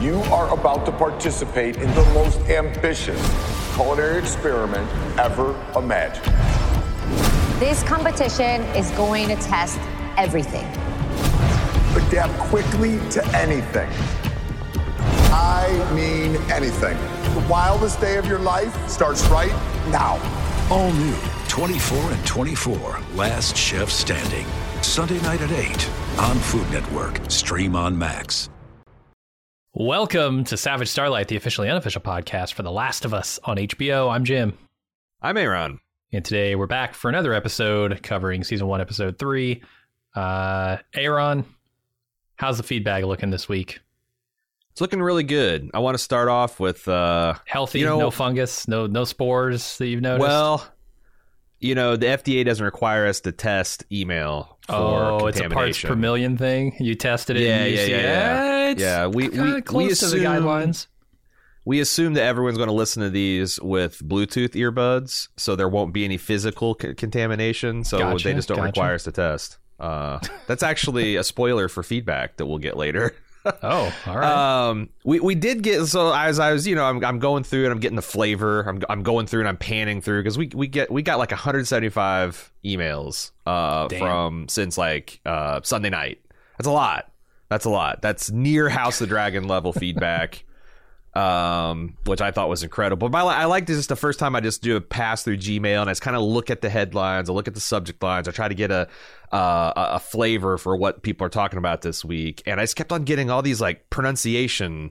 You are about to participate in the most ambitious culinary experiment ever imagined. This competition is going to test everything. Adapt quickly to anything. I mean anything. The wildest day of your life starts right now. All new 24 and 24, Last Chef Standing. Sunday night at 8 on Food Network. Stream on Max. Welcome to Savage Starlight, the officially unofficial podcast for The Last of Us on HBO. I'm Jim. I'm Aaron. And today we're back for another episode covering Season 1, Episode 3. Aaron, how's the feedback looking this week? It's looking really good. I want to start off with... healthy, no fungus, no spores that you've noticed? Well, the FDA doesn't require us to test email for contamination. It's a parts per million thing? You tested it and you see, Yeah, we close assume, to the guidelines. We assume that everyone's going to listen to these with Bluetooth earbuds, so there won't be any physical contamination, so they just don't require us to test. That's actually a spoiler for feedback that we'll get later. Oh, all right. We did get, so as I was, I'm going through and I'm getting the flavor. I'm going through and I'm panning through because we got like 175 emails from since like Sunday night. That's a lot. That's near House of the Dragon level feedback, which I thought was incredible. But I like this. Just the first time I just do a pass through Gmail and I just kind of look at the headlines, I look at the subject lines, I try to get a flavor for what people are talking about this week, and I just kept on getting all these like pronunciation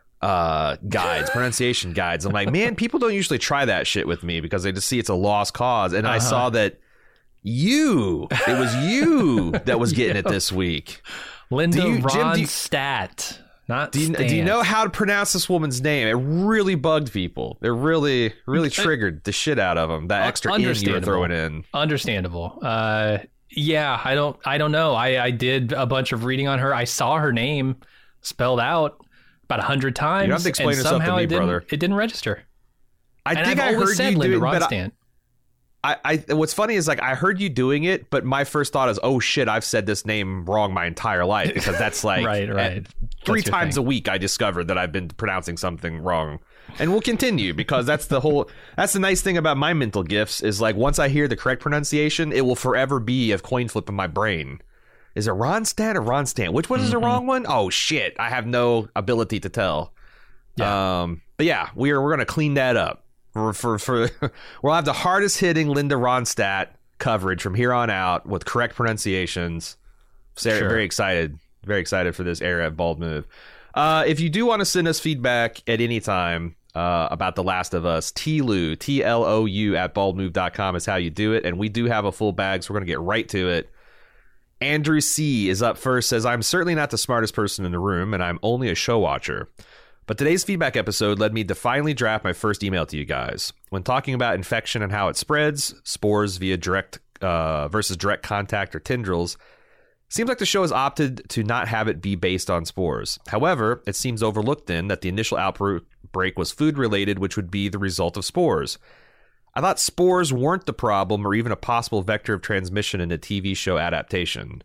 guides. I'm like, man, people don't usually try that shit with me because they just see it's a lost cause, and I saw that it was you that was getting it this week. Linda Ronstadt. Do you know how to pronounce this woman's name? It really bugged people. It really triggered the shit out of them. That extra "in" you were throwing in. Understandable. Yeah, I don't know. I did a bunch of reading on her. I saw her name spelled out about 100 times. You don't have to explain yourself to me, brother. It didn't register. I think I heard you Linda do it, Ronstadt. What's funny is like I heard you doing it, but my first thought is, oh shit, I've said this name wrong my entire life, because that's like right. 3 times a week I discovered that I've been pronouncing something wrong, and we'll continue because that's the nice thing about my mental gifts is like once I hear the correct pronunciation, it will forever be a coin flip in my brain. Is it Ronstadt or Ronstadt? Which one is the wrong one? Oh shit, I have no ability to tell. Yeah. But yeah, we're gonna clean that up. We'll have the hardest hitting Linda Ronstadt coverage from here on out with correct pronunciations. Sure. Very excited for this era of Bald Move. If you do want to send us feedback at any time about The Last of Us, TLOU at baldmove.com is how you do it, and we do have a full bag, so we're going to get right to it. Andrew C is up first, says, I'm certainly not the smartest person in the room, and I'm only a show watcher. But today's feedback episode led me to finally draft my first email to you guys. When talking about infection and how it spreads, spores via direct versus direct contact or tendrils, seems like the show has opted to not have it be based on spores. However, it seems overlooked then that the initial outbreak was food-related, which would be the result of spores. I thought spores weren't the problem or even a possible vector of transmission in a TV show adaptation.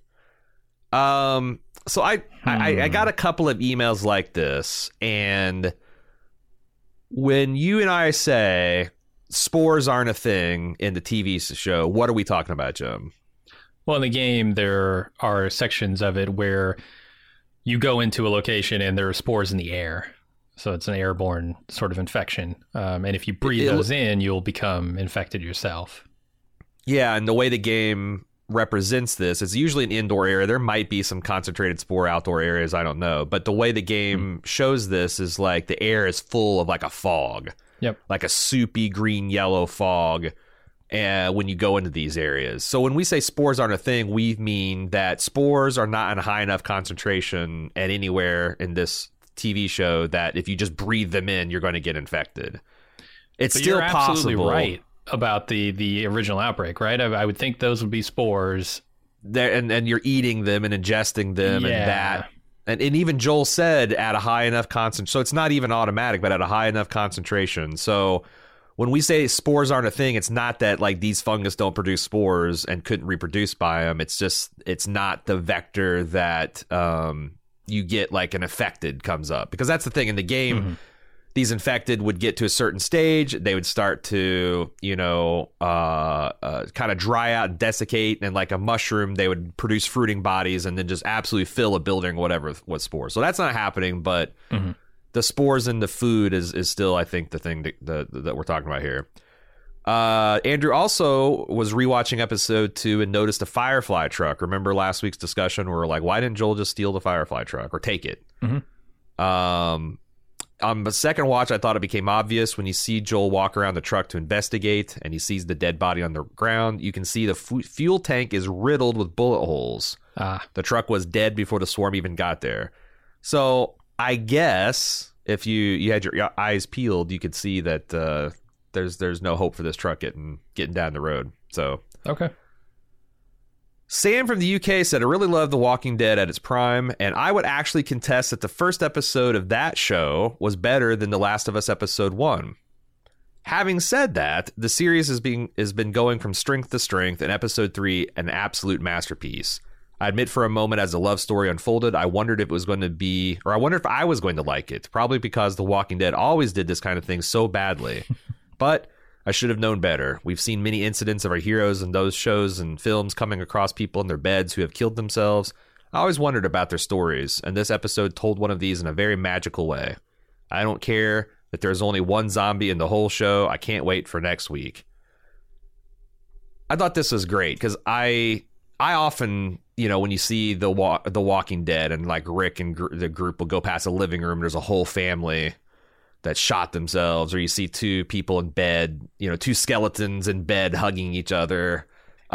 So I got a couple of emails like this, and when you and I say spores aren't a thing in the TV show, what are we talking about, Jim? Well, in the game, there are sections of it where you go into a location and there are spores in the air. So it's an airborne sort of infection. And if you breathe those in, you'll become infected yourself. Yeah, and the way the game represents this, it's usually an indoor area. There might be some concentrated spore outdoor areas, I don't know. But the way the game shows this is like the air is full of like a fog. Yep. Like a soupy green-yellow fog when you go into these areas. So when we say spores aren't a thing, we mean that spores are not in a high enough concentration at anywhere in this TV show that if you just breathe them in, you're going to get infected. It's still possible. You're absolutely right about the original outbreak, right? I would think those would be spores. And you're eating them and ingesting them and that. And even Joel said at a high enough concentration. So it's not even automatic, but at a high enough concentration. So when we say spores aren't a thing, it's not that like these fungus don't produce spores and couldn't reproduce by them. It's just, it's not the vector that you get like an infected comes up, because that's the thing in the game. These infected would get to a certain stage, they would start to, kind of dry out and desiccate, and like a mushroom, they would produce fruiting bodies and then just absolutely fill a building, whatever, with spores. So that's not happening, but the spores in the food is still, I think, the thing that we're talking about here. Andrew also was rewatching episode 2 and noticed a Firefly truck. Remember last week's discussion where we're like, why didn't Joel just steal the Firefly truck or take it? On the second watch, I thought it became obvious when you see Joel walk around the truck to investigate and he sees the dead body on the ground. You can see the fuel tank is riddled with bullet holes. The truck was dead before the swarm even got there. So I guess if you had your eyes peeled, you could see that there's no hope for this truck getting down the road. So okay. Sam from the UK said, I really loved The Walking Dead at its prime, and I would actually contest that the first episode of that show was better than The Last of Us episode 1. Having said that, the series has been going from strength to strength, and episode 3 an absolute masterpiece. I admit for a moment as the love story unfolded, I wondered if it was going to be, or I wondered if I was going to like it, probably because The Walking Dead always did this kind of thing so badly. But I should have known better. We've seen many incidents of our heroes in those shows and films coming across people in their beds who have killed themselves. I always wondered about their stories, and this episode told one of these in a very magical way. I don't care that there's only one zombie in the whole show. I can't wait for next week. I thought this was great because I often, when you see the Walking Dead and like Rick and the group will go past a living room, there's a whole family that shot themselves, or you see two people in bed, two skeletons in bed hugging each other.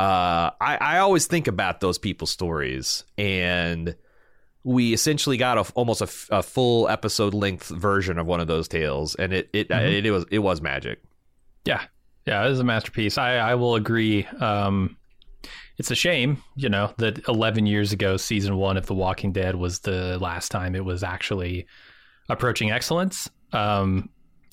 I always think about those people's stories, and we essentially got almost a full episode length version of one of those tales, and it was magic. Yeah, it was a masterpiece. I will agree. It's a shame, that 11 years ago, season 1 of The Walking Dead was the last time it was actually approaching excellence. But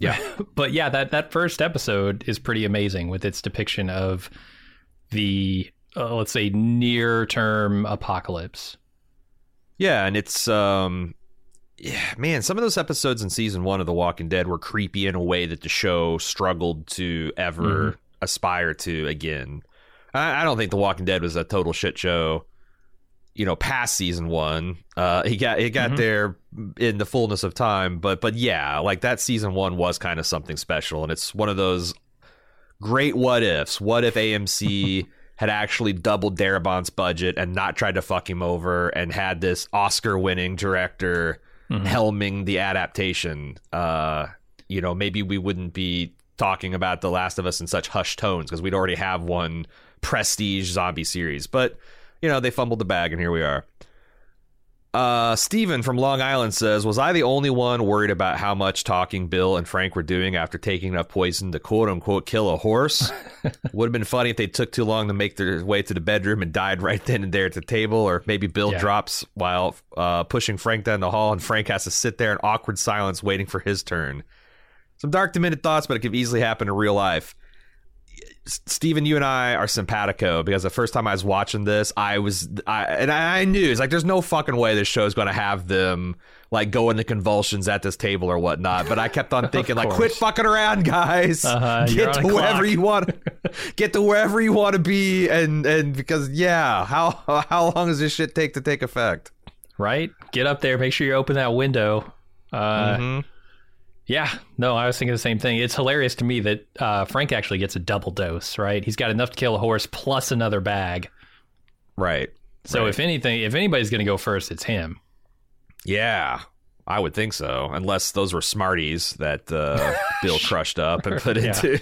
that first episode is pretty amazing with its depiction of the let's say near term apocalypse. Yeah, and it's some of those episodes in season 1 of The Walking Dead were creepy in a way that the show struggled to ever aspire to again. I don't think The Walking Dead was a total shit show, past season 1. He got there in the fullness of time, but yeah, like that season 1 was kind of something special, and it's one of those great what ifs. What if AMC had actually doubled Darabont's budget and not tried to fuck him over and had this Oscar-winning director helming the adaptation? Maybe we wouldn't be talking about The Last of Us in such hushed tones because we'd already have one prestige zombie series, but they fumbled the bag, and here we are. Steven from Long Island says, was I the only one worried about how much talking Bill and Frank were doing after taking enough poison to quote-unquote kill a horse? Would have been funny if they took too long to make their way to the bedroom and died right then and there at the table, or maybe Bill drops while pushing Frank down the hall, and Frank has to sit there in awkward silence waiting for his turn. Some dark, demented thoughts, but it could easily happen in real life. Steven, you and I are simpatico, because the first time I was watching this, I knew it's like there's no fucking way this show is going to have them like go into convulsions at this table or whatnot. But I kept on thinking like, quit fucking around, guys. Get to wherever you want. Get to wherever you want to be, and because how long does this shit take to take effect? Right, get up there. Make sure you open that window. Yeah, no, I was thinking the same thing. It's hilarious to me that Frank actually gets a double dose, right? He's got enough to kill a horse plus another bag. Right. So if anybody's going to go first, it's him. Yeah, I would think so. Unless those were Smarties that Bill crushed up and put into.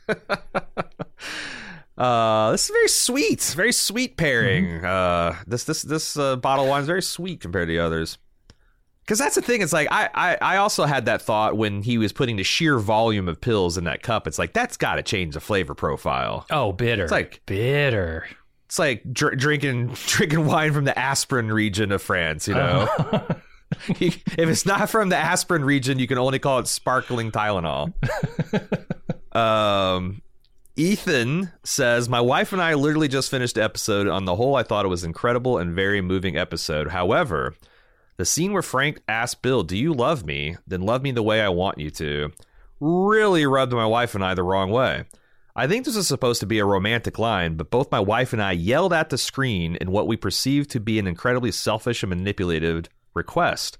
This is very sweet pairing. This bottle of wine is very sweet compared to the others. Because that's the thing. It's like I also had that thought when he was putting the sheer volume of pills in that cup. It's like, that's got to change the flavor profile. Oh, bitter. It's like bitter. It's like drinking wine from the Aspirin region of France. If it's not from the Aspirin region, you can only call it sparkling Tylenol. Ethan says, my wife and I literally just finished the episode. On the whole, I thought it was incredible and very moving episode. However, The scene where Frank asked Bill, "Do you love me? Then love me the way I want you to," really rubbed my wife and I the wrong way. I think this is supposed to be a romantic line, but both my wife and I yelled at the screen in what we perceived to be an incredibly selfish and manipulative request.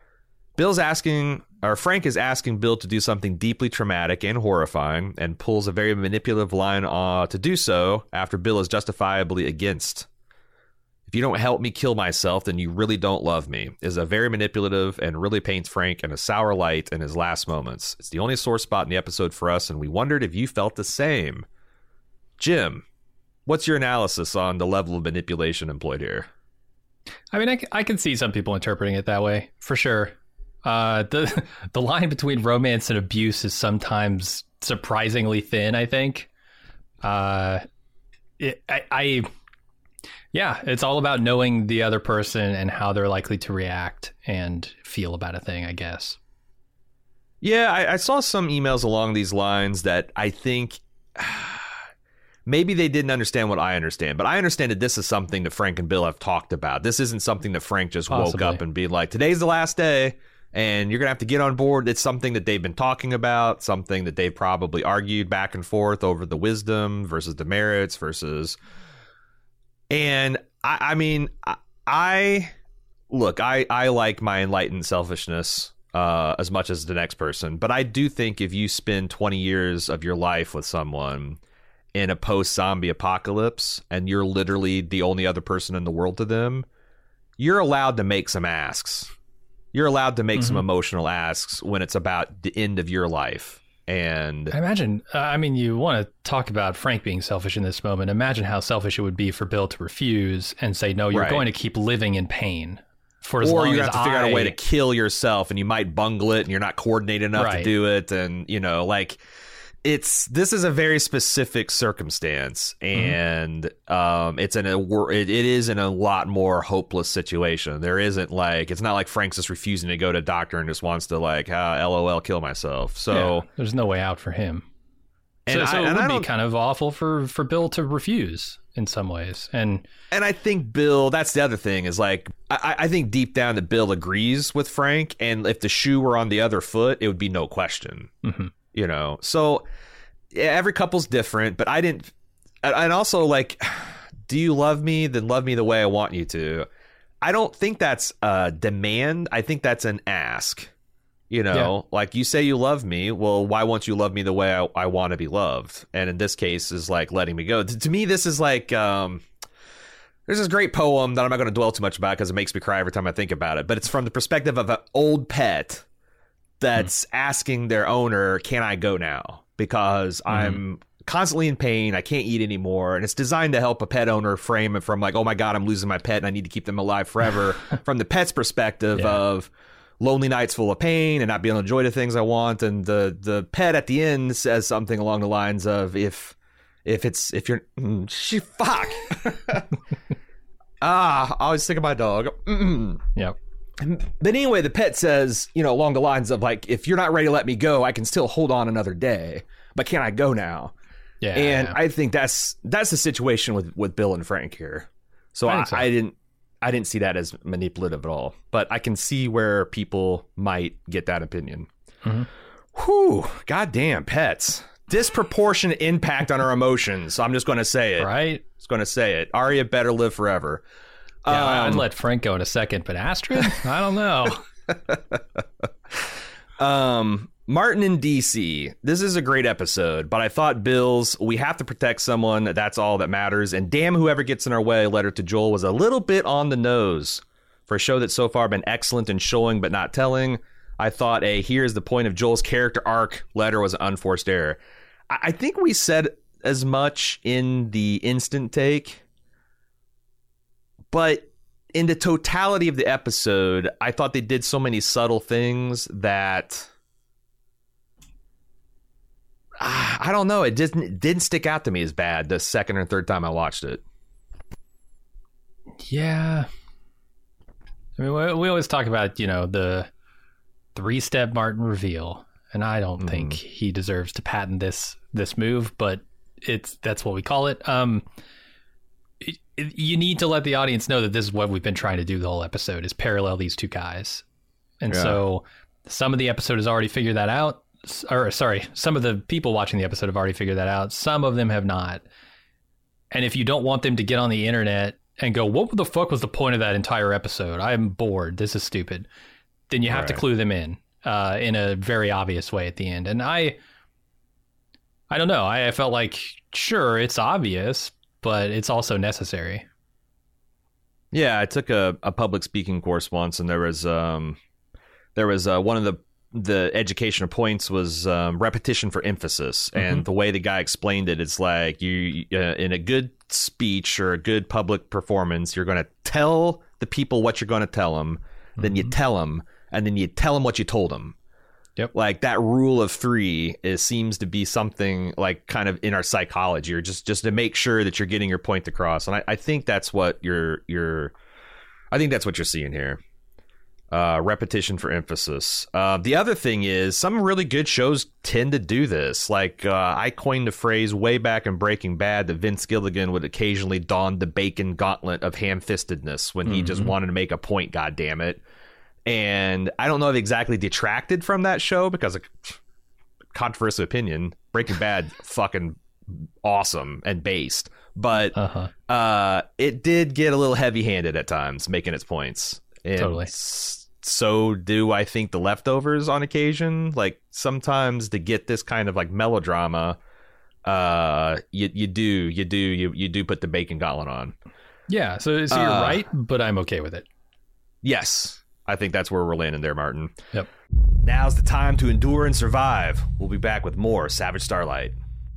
Frank is asking Bill to do something deeply traumatic and horrifying, and pulls a very manipulative line to do so after Bill is justifiably against. "If you don't help me kill myself, then you really don't love me," is a very manipulative and really paints Frank in a sour light in his last moments. It's the only sore spot in the episode for us, and we wondered if you felt the same. Jim, what's your analysis on the level of manipulation employed here? I mean, I can see some people interpreting it that way, for sure. The line between romance and abuse is sometimes surprisingly thin, I think. Yeah, it's all about knowing the other person and how they're likely to react and feel about a thing, I guess. Yeah, I saw some emails along these lines that I think maybe they didn't understand what I understand. But I understand that this is something that Frank and Bill have talked about. This isn't something that Frank just woke up and be like, today's the last day and you're going to have to get on board. It's something that they've been talking about, something that they've probably argued back and forth over the wisdom versus the merits versus... And I mean, I like my enlightened selfishness as much as the next person. But I do think if you spend 20 years of your life with someone in a post-zombie apocalypse and you're literally the only other person in the world to them, you're allowed to make some asks. You're allowed to make some emotional asks when it's about the end of your life. And I imagine, you want to talk about Frank being selfish in this moment. Imagine how selfish it would be for Bill to refuse and say, no, you're going to keep living in pain for as long as Or you have to figure out a way to kill yourself and you might bungle it and you're not coordinated enough to do it. And, this is a very specific circumstance and it is in a lot more hopeless situation. There isn't it's not like Frank's just refusing to go to a doctor and just wants to LOL kill myself. So there's no way out for him. And so it would be kind of awful for Bill to refuse in some ways. And I think Bill, that's the other thing is I think deep down that Bill agrees with Frank. And if the shoe were on the other foot, it would be no question. So every couple's different, but I didn't. And also, do you love me? Then love me the way I want you to. I don't think that's a demand. I think that's an ask. You say you love me. Well, why won't you love me the way I want to be loved? And in this case, is letting me go. To me, this is there's this great poem that I'm not going to dwell too much about because it makes me cry every time I think about it. But it's from the perspective of an old pet that's asking their owner, can I go now? Because I'm constantly in pain. I can't eat anymore. And it's designed to help a pet owner frame it from oh my God, I'm losing my pet and I need to keep them alive forever. From the pet's perspective of lonely nights full of pain and not being able to enjoy the things I want. And the pet at the end says something along the lines of, if you're, fuck. I always think of my dog. Yep. But anyway, the pet says, along the lines of if you're not ready to let me go, I can still hold on another day, but can I go now? Yeah. And I think that's the situation with Bill and Frank here. So I didn't see that as manipulative at all, but I can see where people might get that opinion. Whew, goddamn pets. Disproportionate impact on our emotions. So I'm just going to say it. Right. Just going to say it. Arya better live forever. Yeah, I'd let Frank go in a second, but Astrid? I don't know. Martin in DC. This is a great episode, but I thought Bill's "we have to protect someone, that's all that matters, and damn whoever gets in our way" letter to Joel was a little bit on the nose. For a show that's so far been excellent in showing but not telling, I thought here's the point of Joel's character arc letter was an unforced error. I think we said as much in the instant take. But in the totality of the episode, I thought they did so many subtle things that I don't know. It didn't stick out to me as bad the second or third time I watched it. Yeah. I mean, we always talk about, the 3-step Martin reveal, and I don't think he deserves to patent this move, but that's what we call it. you need to let the audience know that this is what we've been trying to do the whole episode, is parallel these two guys. And so some of the episode has already figured that out. Or sorry, some of the people watching the episode have already figured that out. Some of them have not. And if you don't want them to get on the internet and go, what the fuck was the point of that entire episode? I'm bored. This is stupid. Then you have to clue them in a very obvious way at the end. And I don't know. I felt like, sure, it's obvious, but it's also necessary. Yeah, I took a public speaking course once, and there was one of the educational points was repetition for emphasis. And the way the guy explained it, it's like you in a good speech or a good public performance, you're going to tell the people what you're going to tell them, then you tell them, and then you tell them what you told them. Yep. Like that rule of three seems to be something like kind of in our psychology, or just to make sure that you're getting your point across. And I think that's what you're seeing here. Repetition for emphasis. The other thing is some really good shows tend to do this. Like I coined the phrase way back in Breaking Bad that Vince Gilligan would occasionally don the bacon gauntlet of ham-fistedness when he just wanted to make a point, goddammit. And I don't know if exactly detracted from that show because of controversial opinion. Breaking Bad fucking awesome and based. But it did get a little heavy-handed at times making its points. And totally. So do I think The Leftovers on occasion. Like sometimes to get this kind of like melodrama, you do put the bacon gauntlet on. Yeah, so you're right, but I'm okay with it. Yes, I think that's where we're landing there, Martin. Yep. Now's the time to endure and survive. We'll be back with more Savage Starlight.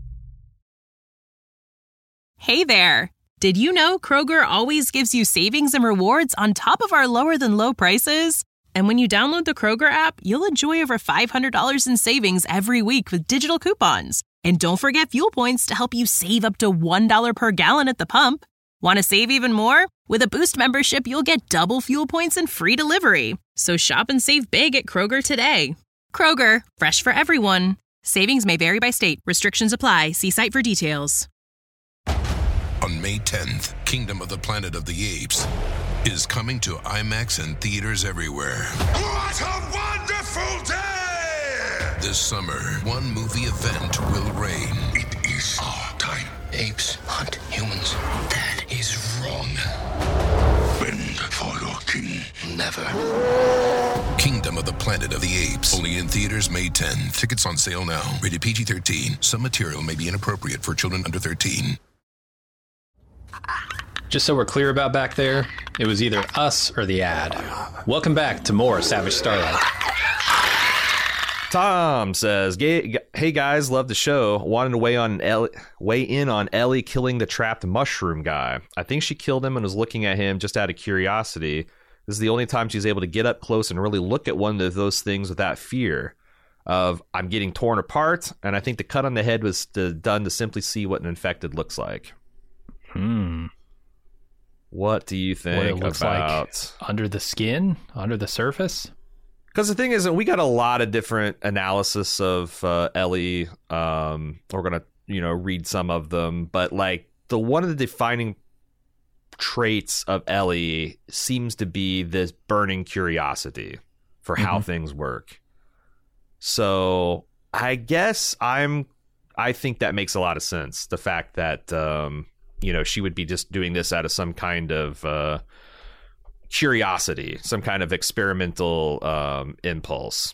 Hey there. Did you know Kroger always gives you savings and rewards on top of our lower than low prices? And when you download the Kroger app, you'll enjoy over $500 in savings every week with digital coupons. And don't forget fuel points to help you save up to $1 per gallon at the pump. Want to save even more? With a Boost membership, you'll get double fuel points and free delivery. So shop and save big at Kroger today. Kroger, fresh for everyone. Savings may vary by state. Restrictions apply. See site for details. On May 10th, Kingdom of the Planet of the Apes is coming to IMAX and theaters everywhere. What a wonderful day! This summer, one movie event will reign. It is our time. Apes hunt humans. That is wrong. Bend for your king. Never. Kingdom of the Planet of the Apes. Only in theaters May 10th. Tickets on sale now. Rated PG-13. Some material may be inappropriate for children under 13. Just so we're clear about back there, it was either us or the ad. Welcome back to more Savage Starlight. Tom says, "Hey guys, love the show. Wanted to weigh in on Ellie killing the trapped mushroom guy. I think she killed him and was looking at him just out of curiosity. This is the only time she's able to get up close and really look at one of those things without fear of I'm getting torn apart. And I think the cut on the head was done to simply see what an infected looks like." What do you think what it looks about like under the skin, under the surface? Because the thing is, we got a lot of different analysis of Ellie. We're gonna, read some of them, but like one of the defining traits of Ellie seems to be this burning curiosity for how things work. So I guess I think that makes a lot of sense. The fact that she would be just doing this out of some kind of curiosity, some kind of experimental impulse.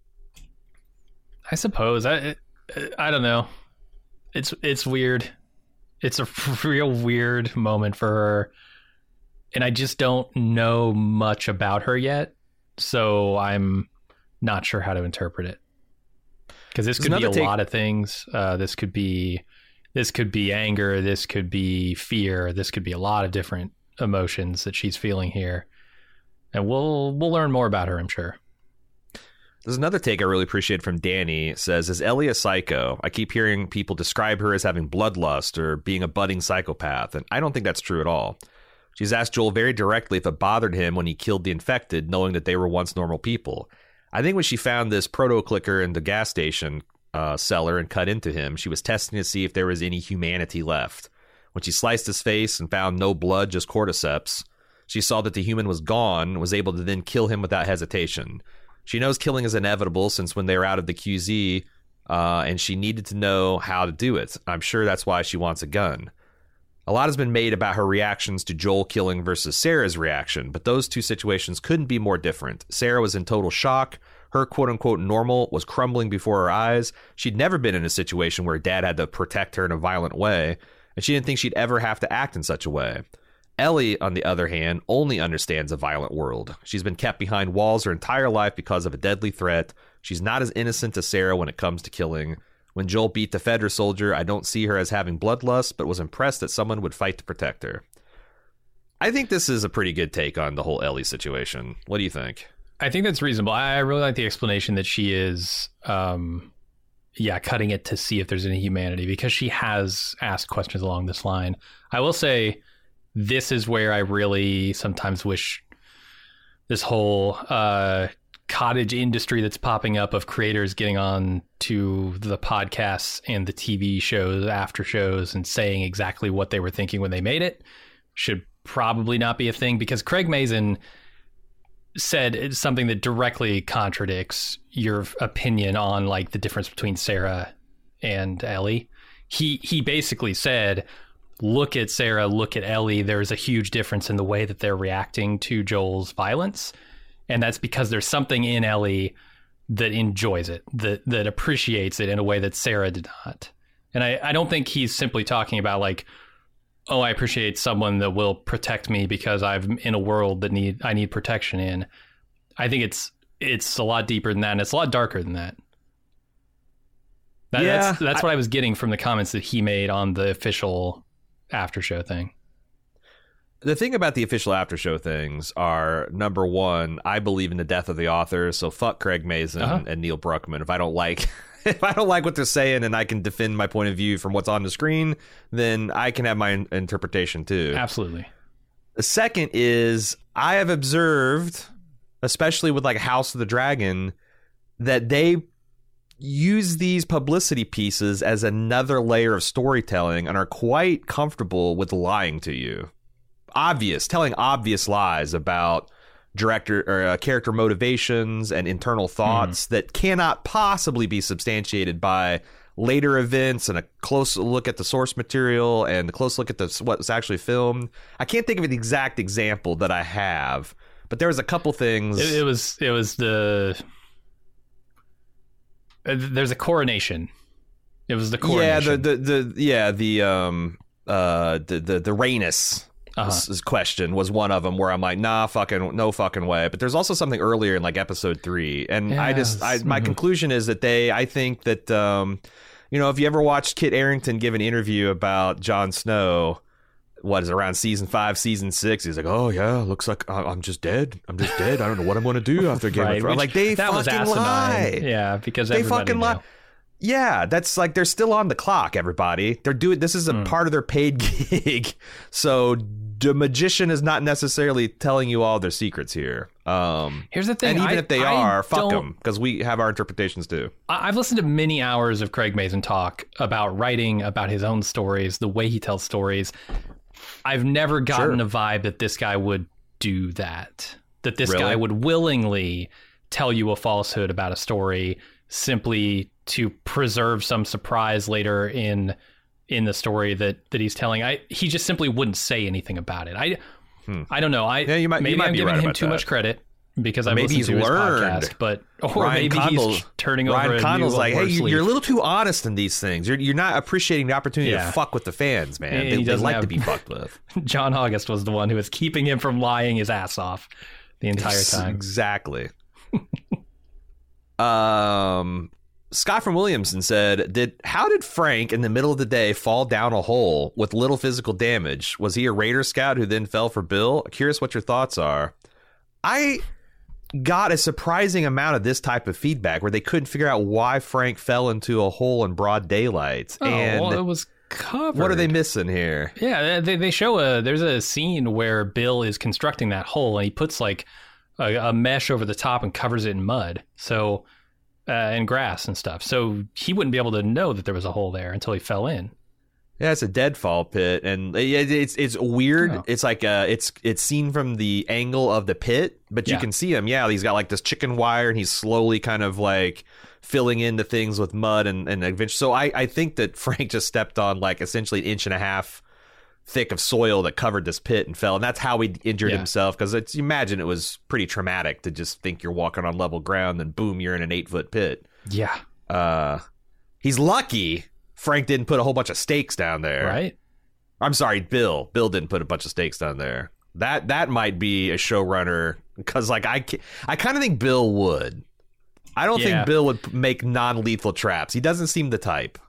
I suppose. I don't know. It's weird. It's a real weird moment for her, and I just don't know much about her yet, so I'm not sure how to interpret it. Because this could be a lot of things. This could be anger. This could be fear. This could be a lot of different emotions that she's feeling here, and we'll learn more about her, I'm sure. There's another take I really appreciate from Danny. It says, "Is Ellie a psycho? I keep hearing people describe her as having bloodlust or being a budding psychopath, and I don't think that's true at all. She's asked Joel very directly if it bothered him when he killed the infected, knowing that they were once normal people. I think when she found this proto-clicker in the gas station cellar and cut into him, she was testing to see if there was any humanity left. When she sliced his face and found no blood, just cordyceps, she saw that the human was gone and was able to then kill him without hesitation. She knows killing is inevitable since when they were out of the QZ, and she needed to know how to do it. I'm sure that's why she wants a gun. A lot has been made about her reactions to Joel killing versus Sarah's reaction, but those two situations couldn't be more different. Sarah was in total shock. Her quote-unquote normal was crumbling before her eyes. She'd never been in a situation where Dad had to protect her in a violent way, and she didn't think she'd ever have to act in such a way. Ellie, on the other hand, only understands a violent world. She's been kept behind walls her entire life because of a deadly threat. She's not as innocent as Sarah when it comes to killing. When Joel beat the Fedra soldier, I don't see her as having bloodlust, but was impressed that someone would fight to protect her. I think this is a pretty good take on the whole Ellie situation. What do you think? I think that's reasonable. I really like the explanation that she is, cutting it to see if there's any humanity, because she has asked questions along this line. I will say this is where I really sometimes wish this whole cottage industry that's popping up of creators getting on to the podcasts and the TV shows, after shows, and saying exactly what they were thinking when they made it should probably not be a thing, because Craig Mazin said something that directly contradicts your opinion on like the difference between Sarah and Ellie. He basically said, look at Sarah, look at Ellie. There's a huge difference in the way that they're reacting to Joel's violence. And that's because there's something in Ellie that enjoys it, that appreciates it in a way that Sarah did not. And I don't think he's simply talking about like, oh, I appreciate someone that will protect me because I'm in a world that I need protection in. I think it's a lot deeper than that, and it's a lot darker than that. That's what I was getting from the comments that he made on the official after show thing. The thing about the official after show things are, number one, I believe in the death of the author, so fuck Craig Mazin and Neil Bruckman. If I don't like what they're saying and I can defend my point of view from what's on the screen, then I can have my interpretation too. Absolutely. The second is, I have observed, especially with like House of the Dragon, that they use these publicity pieces as another layer of storytelling and are quite comfortable with lying to you. Telling obvious lies about director or character motivations and internal thoughts that cannot possibly be substantiated by later events and a close look at the source material and a close look at what's actually filmed. I can't think of an exact example that I have, but there was a couple things. It was there's a coronation. It was the coronation. The Rhaenys. This question was one of them where I'm like, no fucking way. But there's also something earlier in like episode 3, and my conclusion is that I think that if you ever watched Kit Harington give an interview about Jon Snow, what is it, around season 5, season 6, he's like, oh yeah, looks like I'm just dead. I don't know what I'm going to do after Game of Thrones. Like that fucking lie. Yeah, because they fucking lie. Yeah, that's like they're still on the clock, everybody. They're doing this is a part of their paid gig. So the magician is not necessarily telling you all their secrets here. Here's the thing. And even if they are, fuck them, because we have our interpretations too. I've listened to many hours of Craig Mazin talk about writing, about his own stories, the way he tells stories. I've never gotten a vibe that this guy would do that. That this guy would willingly tell you a falsehood about a story simply to preserve some surprise later in the story that he's telling. He just simply wouldn't say anything about it. I don't know. Maybe I'm giving him too much credit because I've listened to his podcast, maybe he's turning over. Ryan Condal's like, hey, you're a little too honest in these things. You're not appreciating the opportunity to fuck with the fans, man. They like to be fucked with. John August was the one who was keeping him from lying his ass off the entire time. Exactly. Scott from Williamson said, how did Frank in the middle of the day fall down a hole with little physical damage? Was he a Raider scout who then fell for Bill? Curious what your thoughts are. I got a surprising amount of this type of feedback where they couldn't figure out why Frank fell into a hole in broad daylight. It was covered. What are they missing here? Yeah, they show there's a scene where Bill is constructing that hole and he puts like a mesh over the top and covers it in mud. So and grass and stuff. So he wouldn't be able to know that there was a hole there until he fell in. Yeah, it's a deadfall pit, and it's weird. Oh. It's like it's seen from the angle of the pit, but you can see him. Yeah, he's got like this chicken wire, and he's slowly kind of like filling into things with mud and eventually. So I think that Frank just stepped on like essentially 1.5 inches thick of soil that covered this pit and fell, and that's how he injured himself. Because you imagine it was pretty traumatic to just think you're walking on level ground, and boom, you're in an 8-foot pit. Yeah. He's lucky Frank didn't put a whole bunch of stakes down there. Right. I'm sorry, Bill. Bill didn't put a bunch of stakes down there. That might be a showrunner, because like I kind of think Bill would. I don't think Bill would make non-lethal traps. He doesn't seem the type.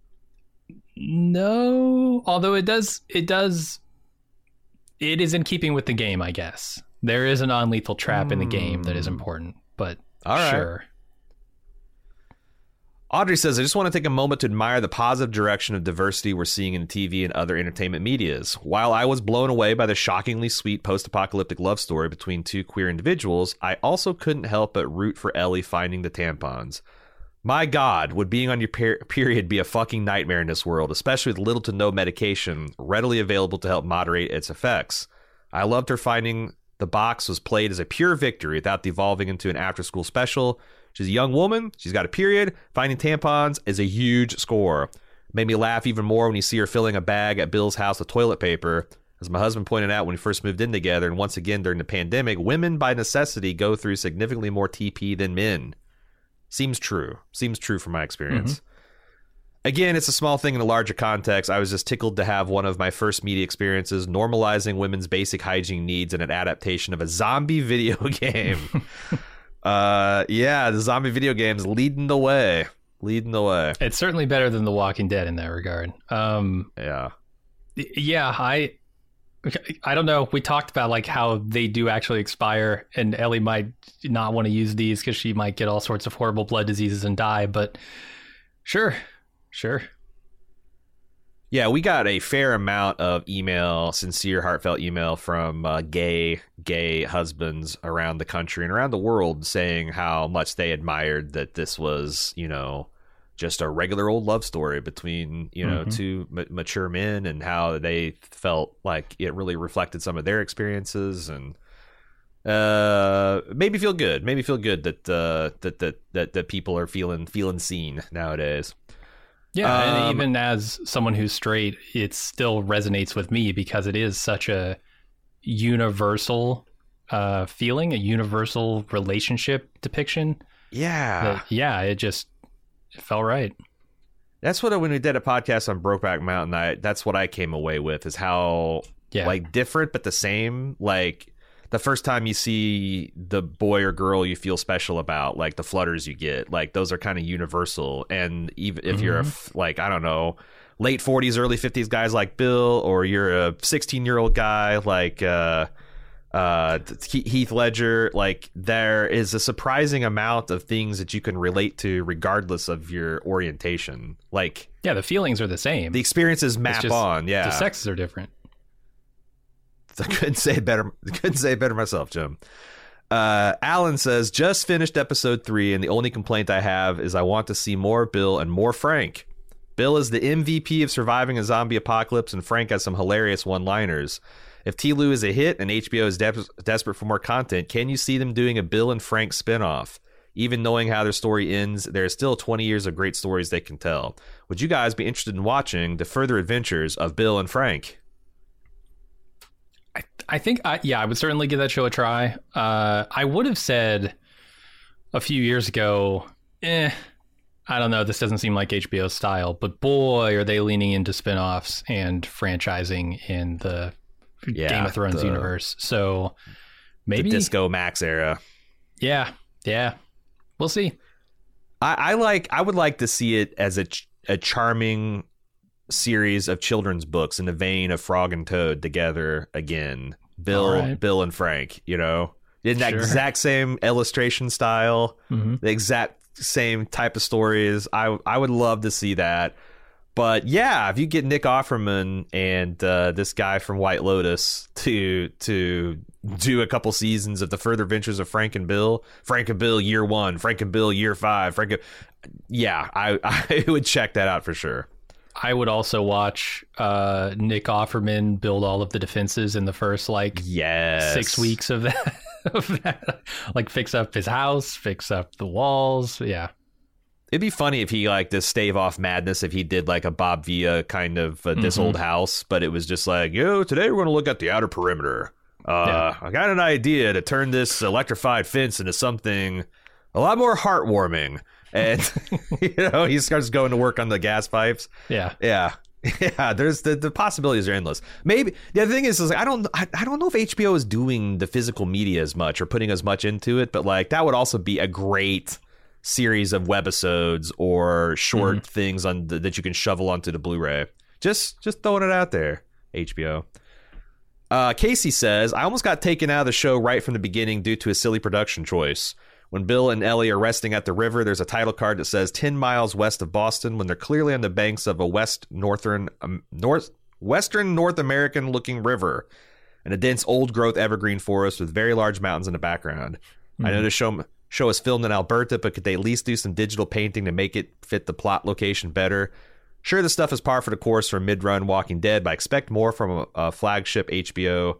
No, although it is in keeping with the game, I guess. There is a non-lethal trap in the game that is important, but all right. Sure. Audrey says, I just want to take a moment to admire the positive direction of diversity we're seeing in TV and other entertainment medias. While I was blown away by the shockingly sweet post-apocalyptic love story between two queer individuals, I also couldn't help but root for Ellie finding the tampons. My God, would being on your period be a fucking nightmare in this world, especially with little to no medication readily available to help moderate its effects. I loved her finding the box was played as a pure victory without devolving into an after-school special. She's a young woman. She's got a period. Finding tampons is a huge score. Made me laugh even more when you see her filling a bag at Bill's house with toilet paper. As my husband pointed out when we first moved in together, and once again during the pandemic, women by necessity go through significantly more TP than men. Seems true. Seems true from my experience. Mm-hmm. Again, it's a small thing in a larger context. I was just tickled to have one of my first media experiences normalizing women's basic hygiene needs in an adaptation of a zombie video game. The zombie video game's leading the way. It's certainly better than The Walking Dead in that regard. I don't know. We talked about like how they do actually expire, and Ellie might not want to use these because she might get all sorts of horrible blood diseases and die, but sure. Yeah, we got a fair amount of email, sincere, heartfelt email from gay husbands around the country and around the world saying how much they admired that this was, just a regular old love story between, two mature men, and how they felt like it really reflected some of their experiences, and made me feel good. Made me feel good that people are feeling seen nowadays. Yeah, and even as someone who's straight, it still resonates with me because it is such a universal feeling, a universal relationship depiction. Yeah. It felt right. That's what, when we did a podcast on Brokeback Mountain, that's what I came away with, is how like different but the same. Like the first time you see the boy or girl you feel special about, like the flutters you get, like those are kind of universal. And even if you're I don't know, late 40s, early 50s guys like Bill, or you're a 16-year-old guy like Heath Ledger, like there is a surprising amount of things that you can relate to regardless of your orientation. Like, yeah, the feelings are the same. The experiences map on. Yeah, the sexes are different. I couldn't say it better myself, Jim. Alan says, just finished episode 3, and the only complaint I have is I want to see more Bill and more Frank. Bill is the MVP of surviving a zombie apocalypse, and Frank has some hilarious one-liners. If T-Lou is a hit and HBO is desperate for more content, can you see them doing a Bill and Frank spinoff? Even knowing how their story ends, there is still 20 years of great stories they can tell. Would you guys be interested in watching the further adventures of Bill and Frank? I think, I would certainly give that show a try. I would have said a few years ago, I don't know, this doesn't seem like HBO's style, but boy, are they leaning into spinoffs and franchising in the Game of Thrones universe. So maybe the Disco Max era. Yeah. We'll see. I would like to see it as a charming series of children's books in the vein of Frog and Toad together again. Bill and Frank, in that exact same illustration style, the exact same type of stories. I would love to see that. But yeah, if you get Nick Offerman and this guy from White Lotus to do a couple seasons of the further adventures of Frank and Bill year 1, Frank and Bill year 5, I would check that out for sure. I would also watch Nick Offerman build all of the defenses in the first 6 weeks of that. Like fix up his house, fix up the walls. Yeah. It'd be funny if he to stave off madness if he did like a Bob Villa kind of this old house, but it was just like, today we're going to look at the outer perimeter. I got an idea to turn this electrified fence into something a lot more heartwarming. And he starts going to work on the gas pipes. Yeah. There's the possibilities are endless. Maybe the other thing is I don't know if HBO is doing the physical media as much or putting as much into it, but that would also be a great series of webisodes or short things that you can shovel onto the Blu-ray. Just throwing it out there, HBO. Casey says, I almost got taken out of the show right from the beginning due to a silly production choice. When Bill and Ellie are resting at the river, there's a title card that says 10 miles west of Boston when they're clearly on the banks of a western North American looking river and a dense old growth evergreen forest with very large mountains in the background. I know the show is filmed in Alberta, but could they at least do some digital painting to make it fit the plot location better? Sure, the stuff is par for the course for mid-run Walking Dead, but I expect more from a flagship HBO.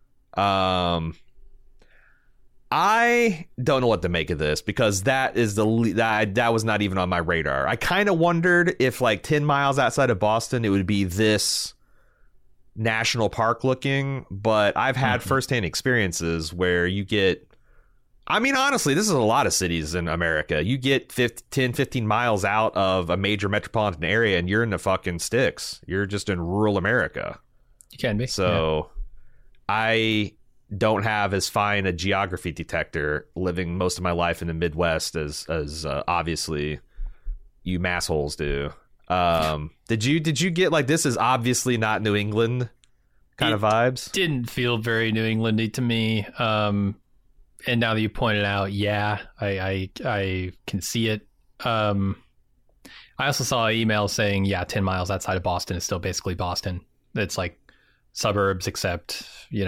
I don't know what to make of this because that was not even on my radar. I kind of wondered if 10 miles outside of Boston, it would be this national park looking, but I've had firsthand experiences where you get, honestly, this is a lot of cities in America. You get 10, 15 miles out of a major metropolitan area and you're in the fucking sticks. You're just in rural America. You can be. So I don't have as fine a geography detector living most of my life in the Midwest as obviously you massholes do. Did you get this is obviously not New England kind of vibes? Didn't feel very New Englandy to me. And now that you pointed out, I can see it. I also saw an email saying, 10 miles outside of Boston is still basically Boston. It's like suburbs, except,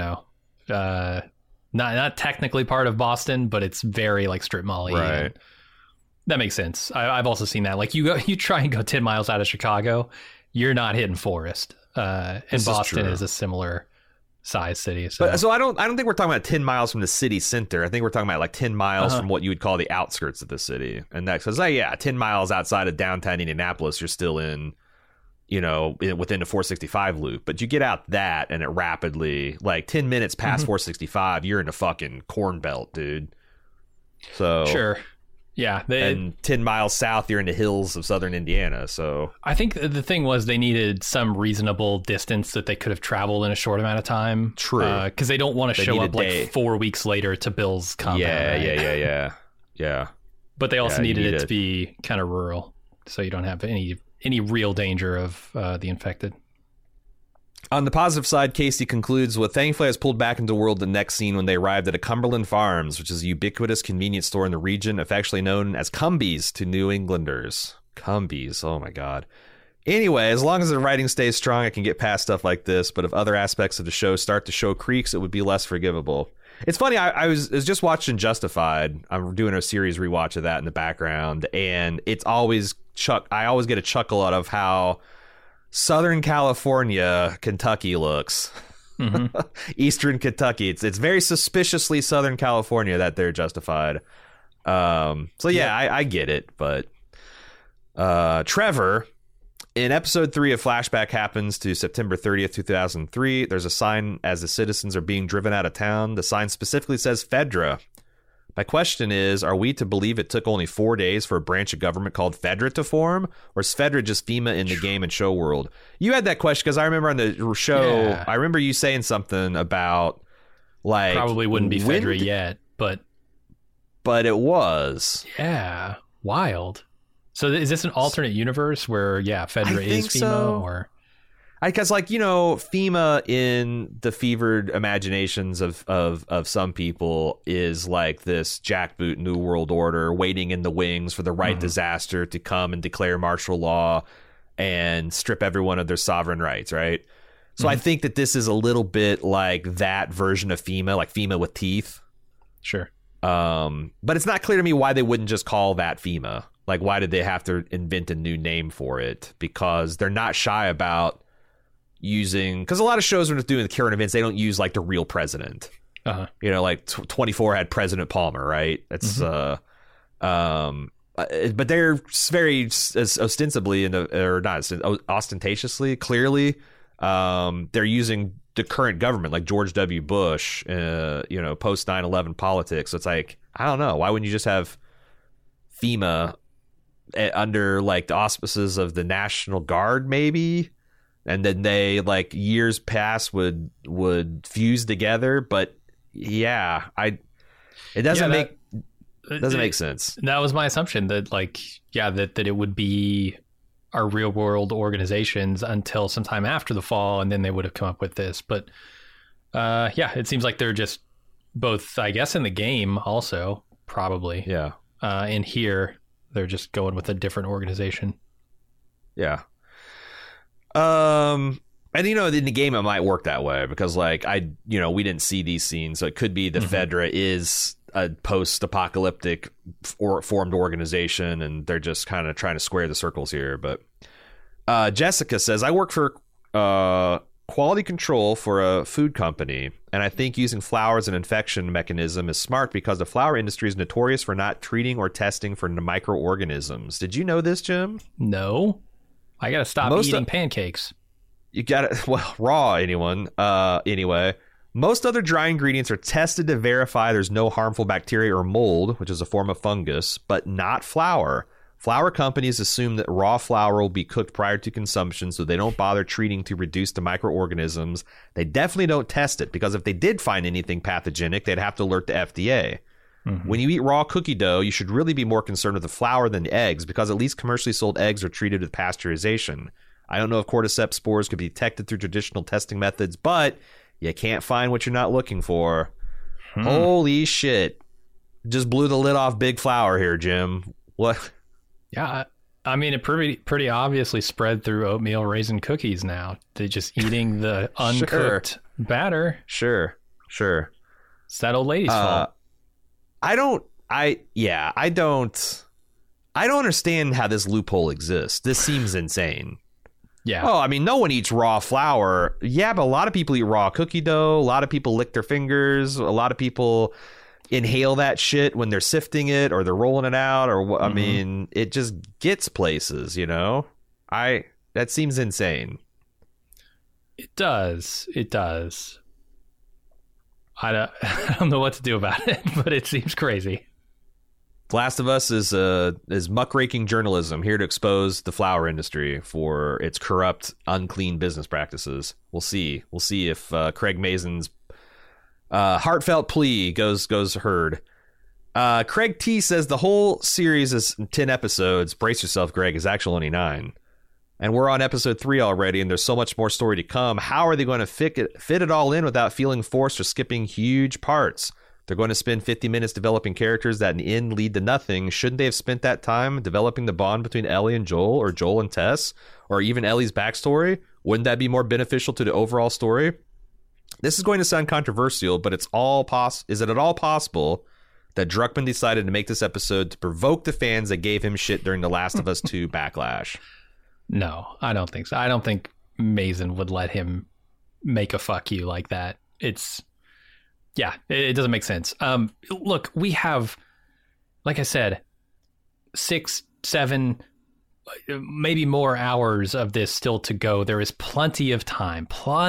not technically part of Boston, but it's very strip mall-y. Right. That makes sense. I've also seen that. You try and go 10 miles out of Chicago, you're not hitting Forest. And Boston is a similar size city. So I don't think we're talking about 10 miles from the city center. I think we're talking about 10 miles from what you would call the outskirts of the city. And that's because 10 miles outside of downtown Indianapolis, you're still in within the 465 loop, but you get out that and it rapidly 10 minutes past 465, you're in the fucking Corn Belt, dude. So sure. Yeah. And 10 miles south, you're in the hills of southern Indiana. So I think the thing was they needed some reasonable distance that they could have traveled in a short amount of time. True. Because they don't want to show up 4 weeks later to Bill's compound. Yeah. But they also needed it to be kind of rural, so you don't have any real danger of the infected. On the positive side, Casey concludes with, thankfully I was pulled back into the world the next scene when they arrived at a Cumberland Farms, which is a ubiquitous convenience store in the region, affectionately known as Cumbies to New Englanders. Cumbies, oh my God. Anyway, as long as the writing stays strong, I can get past stuff like this, but if other aspects of the show start to show creaks, it would be less forgivable. It's funny, I was just watching Justified. I'm doing a series rewatch of that in the background, and it's always I always get a chuckle out of how Southern California, Kentucky looks. Eastern Kentucky. It's very suspiciously Southern California that they're Justified. I get it, but Trevor, in episode 3 of Flashback happens to September 30th, 2003. There's a sign as the citizens are being driven out of town. The sign specifically says Fedra. My question is, are we to believe it took only 4 days for a branch of government called Fedra to form? Or is Fedra just FEMA in the game and show world? You had that question because I remember on the show, I remember you saying something about probably wouldn't be Fedra yet, but it was. Yeah, wild. So is this an alternate universe where Fedra is FEMA so. or? Because FEMA in the fevered imaginations of some people is this jackboot New World Order waiting in the wings for the right disaster to come and declare martial law and strip everyone of their sovereign rights, right? So I think that this is a little bit like that version of FEMA, like FEMA with teeth. Sure. But it's not clear to me why they wouldn't just call that FEMA. Like, why did they have to invent a new name for it? Because they're not shy about using, because a lot of shows when it's doing the current events, they don't use like the real president. You know, like 24 had President Palmer, right? That's but they're very ostensibly or not ostentatiously, clearly, they're using the current government, like George W. Bush, you know, post 9/11 politics. So it's like, I don't know, why wouldn't you just have FEMA under like the auspices of the National Guard, maybe? And then they, like, years past would fuse together. But yeah, it doesn't make sense. That was my assumption, that like, yeah, that it would be our real world organizations until sometime after the fall, and then they would have come up with this. But yeah, it seems like they're just both, I guess, in the game also, probably. Yeah. In here, they're just going with a different organization. Yeah. And you know, in the game it might work that way because, like, we didn't see these scenes, so it could be the Fedra is a post-apocalyptic formed organization, and they're just kind of trying to square the circles here. But Jessica says, I work for quality control for a food company, and I think using flour as an infection mechanism is smart because the flour industry is notorious for not treating or testing for microorganisms. Did you know this, Jim? No. I gotta stop eating pancakes. You gotta, well, raw, anyway. Most other dry ingredients are tested to verify there's no harmful bacteria or mold, which is a form of fungus, but not flour. Flour companies assume that raw flour will be cooked prior to consumption, so they don't bother treating to reduce the microorganisms. They definitely don't test it, because if they did find anything pathogenic, they'd have to alert the FDA. When you eat raw cookie dough, you should really be more concerned with the flour than the eggs, because at least commercially sold eggs are treated with pasteurization. I don't know if cordyceps spores could be detected through traditional testing methods, but you can't find what you're not looking for. Holy shit. Just blew the lid off Big Flour here, Jim. What? Yeah, I mean, it pretty obviously spread through oatmeal raisin cookies now. They're just eating the uncooked batter. Sure. It's that old lady's fault. I don't understand how this loophole exists. This seems insane. Yeah. Oh, I mean, no one eats raw flour. Yeah, but a lot of people eat raw cookie dough. A lot of people lick their fingers. A lot of people inhale that shit when they're sifting it or they're rolling it out, or I mean, it just gets places, you know? That seems insane. It does. I don't know what to do about it, but it seems crazy. Last of Us is muckraking journalism here to expose the flour industry for its corrupt, unclean business practices. We'll see if Craig Mazin's heartfelt plea goes heard. Craig T says the whole series is 10 episodes. Brace yourself, Greg. Is actually only 9. And we're on episode 3 already, and there's so much more story to come. How are they going to fit it all in without feeling forced or skipping huge parts? They're going to spend 50 minutes developing characters that in the end lead to nothing. Shouldn't they have spent that time developing the bond between Ellie and Joel, or Joel and Tess, or even Ellie's backstory? Wouldn't that be more beneficial to the overall story? This is going to sound controversial, but is it at all possible that Druckmann decided to make this episode to provoke the fans that gave him shit during The Last of Us 2 backlash? No, I don't think so. I don't think Mazin would let him make a fuck you like that. It doesn't make sense. Look, we have, like I said, 6, 7, maybe more hours of this still to go. There is plenty of time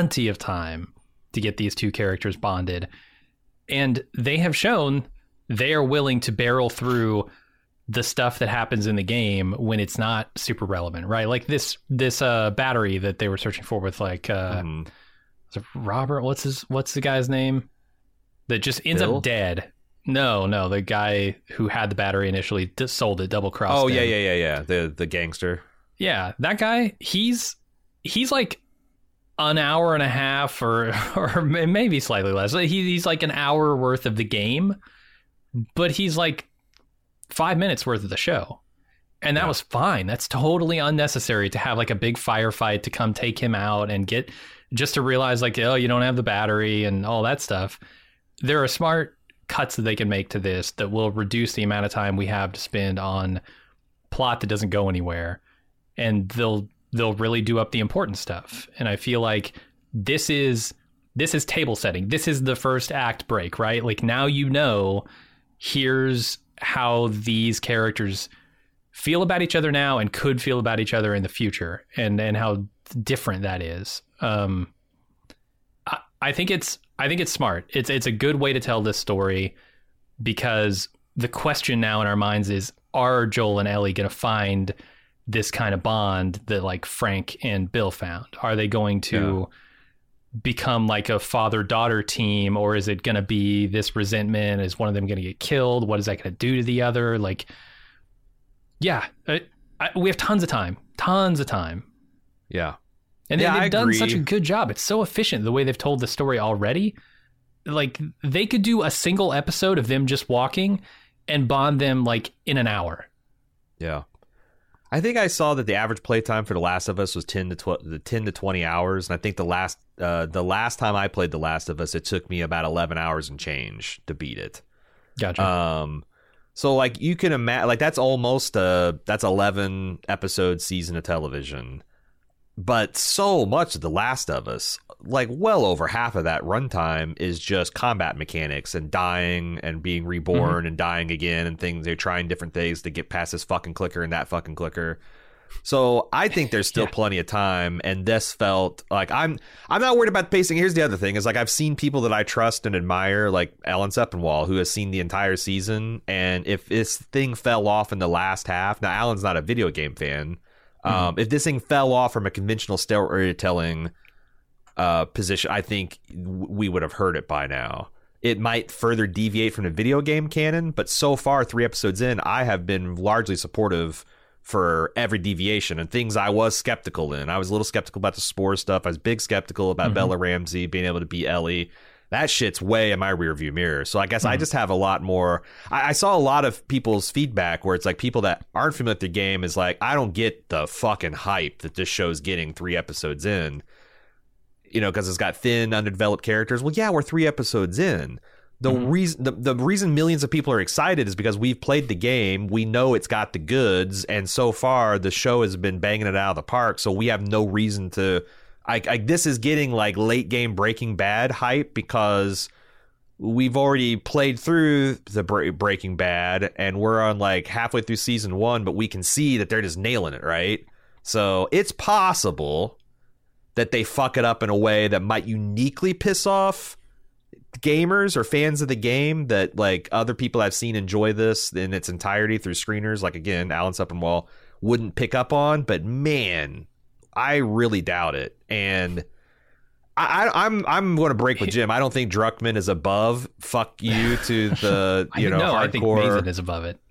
to get these two characters bonded. And they have shown they are willing to barrel through the stuff that happens in the game when it's not super relevant, right? Like this battery that they were searching for with like Robert, what's the guy's name that just ends Bill? up dead? No, the guy who had the battery initially sold it, double crossed. Oh yeah. The gangster. Yeah, that guy. He's like an hour and a half, or maybe slightly less. He's like an hour worth of the game, but he's like 5 minutes worth of the show. And that was fine. That's totally unnecessary to have like a big firefight to come take him out and get just to realize like, oh, you don't have the battery and all that stuff. There are smart cuts that they can make to this that will reduce the amount of time we have to spend on plot that doesn't go anywhere, and they'll really do up the important stuff. And I feel like this is table setting. This is the first act break, right? Like, now here's how these characters feel about each other now and could feel about each other in the future, and how different that is. I think it's smart. It's a good way to tell this story, because the question now in our minds is, are Joel and Ellie going to find this kind of bond that like Frank and Bill found? Are they going to become like a father-daughter team, or is it going to be this resentment? Is one of them going to get killed? What is that going to do to the other? Like, yeah, we have tons of time. Yeah. And they've done such a good job. It's so efficient the way they've told the story already. Like, they could do a single episode of them just walking and bond them like in an hour. Yeah. I think I saw that the average playtime for The Last of Us was 10 to 20 hours. And I think the last time I played The Last of Us, it took me about 11 hours and change to beat it. Gotcha. So like, you can imagine, like, that's 11 episode season of television. But so much of The Last of Us, like well over half of that runtime, is just combat mechanics and dying and being reborn and dying again and things. They're trying different things to get past this fucking clicker and that fucking clicker. So I think there's still plenty of time, and this felt like I'm not worried about the pacing. Here's the other thing is, like, I've seen people that I trust and admire, like Alan Sepinwall, who has seen the entire season, and if this thing fell off in the last half, now Alan's not a video game fan. If this thing fell off from a conventional storytelling position, I think we would have heard it by now. It might further deviate from the video game canon, but so far, 3 episodes in, I have been largely supportive for every deviation and things I was skeptical in. I was a little skeptical about the Spore stuff. I was big skeptical about Bella Ramsey being able to beat Ellie. That shit's way in my rearview mirror. So I guess I just have a lot more. I saw a lot of people's feedback where it's like people that aren't familiar with the game is like, I don't get the fucking hype that this show's getting 3 episodes in, you know, because it's got thin, undeveloped characters. Well, yeah, we're 3 episodes in. The reason millions of people are excited is because we've played the game. We know it's got the goods. And so far, the show has been banging it out of the park. So we have no reason to. This is getting like late game Breaking Bad hype, because we've already played through the Breaking Bad and we're on like halfway through season 1, but we can see that they're just nailing it, right? So it's possible that they fuck it up in a way that might uniquely piss off gamers or fans of the game, that like other people I've seen enjoy this in its entirety through screeners, like again Alan Sepinwall, wouldn't pick up on. But man, I really doubt it. And I'm going to break with Jim. I don't think Druckmann is above fuck you to the hardcore. I think Mason is above it.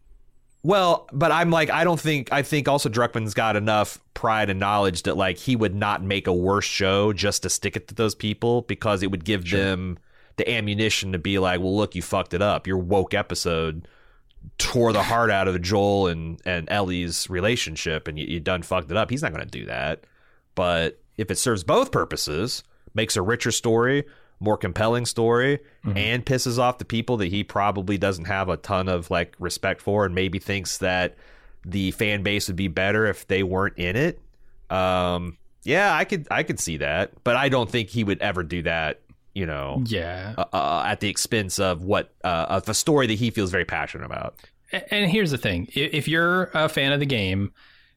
Well, but I'm like, I think also Druckmann's got enough pride and knowledge that like he would not make a worse show just to stick it to those people, because it would give them the ammunition to be like, well, look, you fucked it up. Your woke episode tore the heart out of Joel and Ellie's relationship, and you done fucked it up. He's not going to do that. But if it serves both purposes, makes a richer story, more compelling story, and pisses off the people that he probably doesn't have a ton of like respect for, and maybe thinks that the fan base would be better if they weren't in it. Yeah, I could see that, but I don't think he would ever do that. At the expense of of a story that he feels very passionate about. And here's the thing: if you're a fan of the game,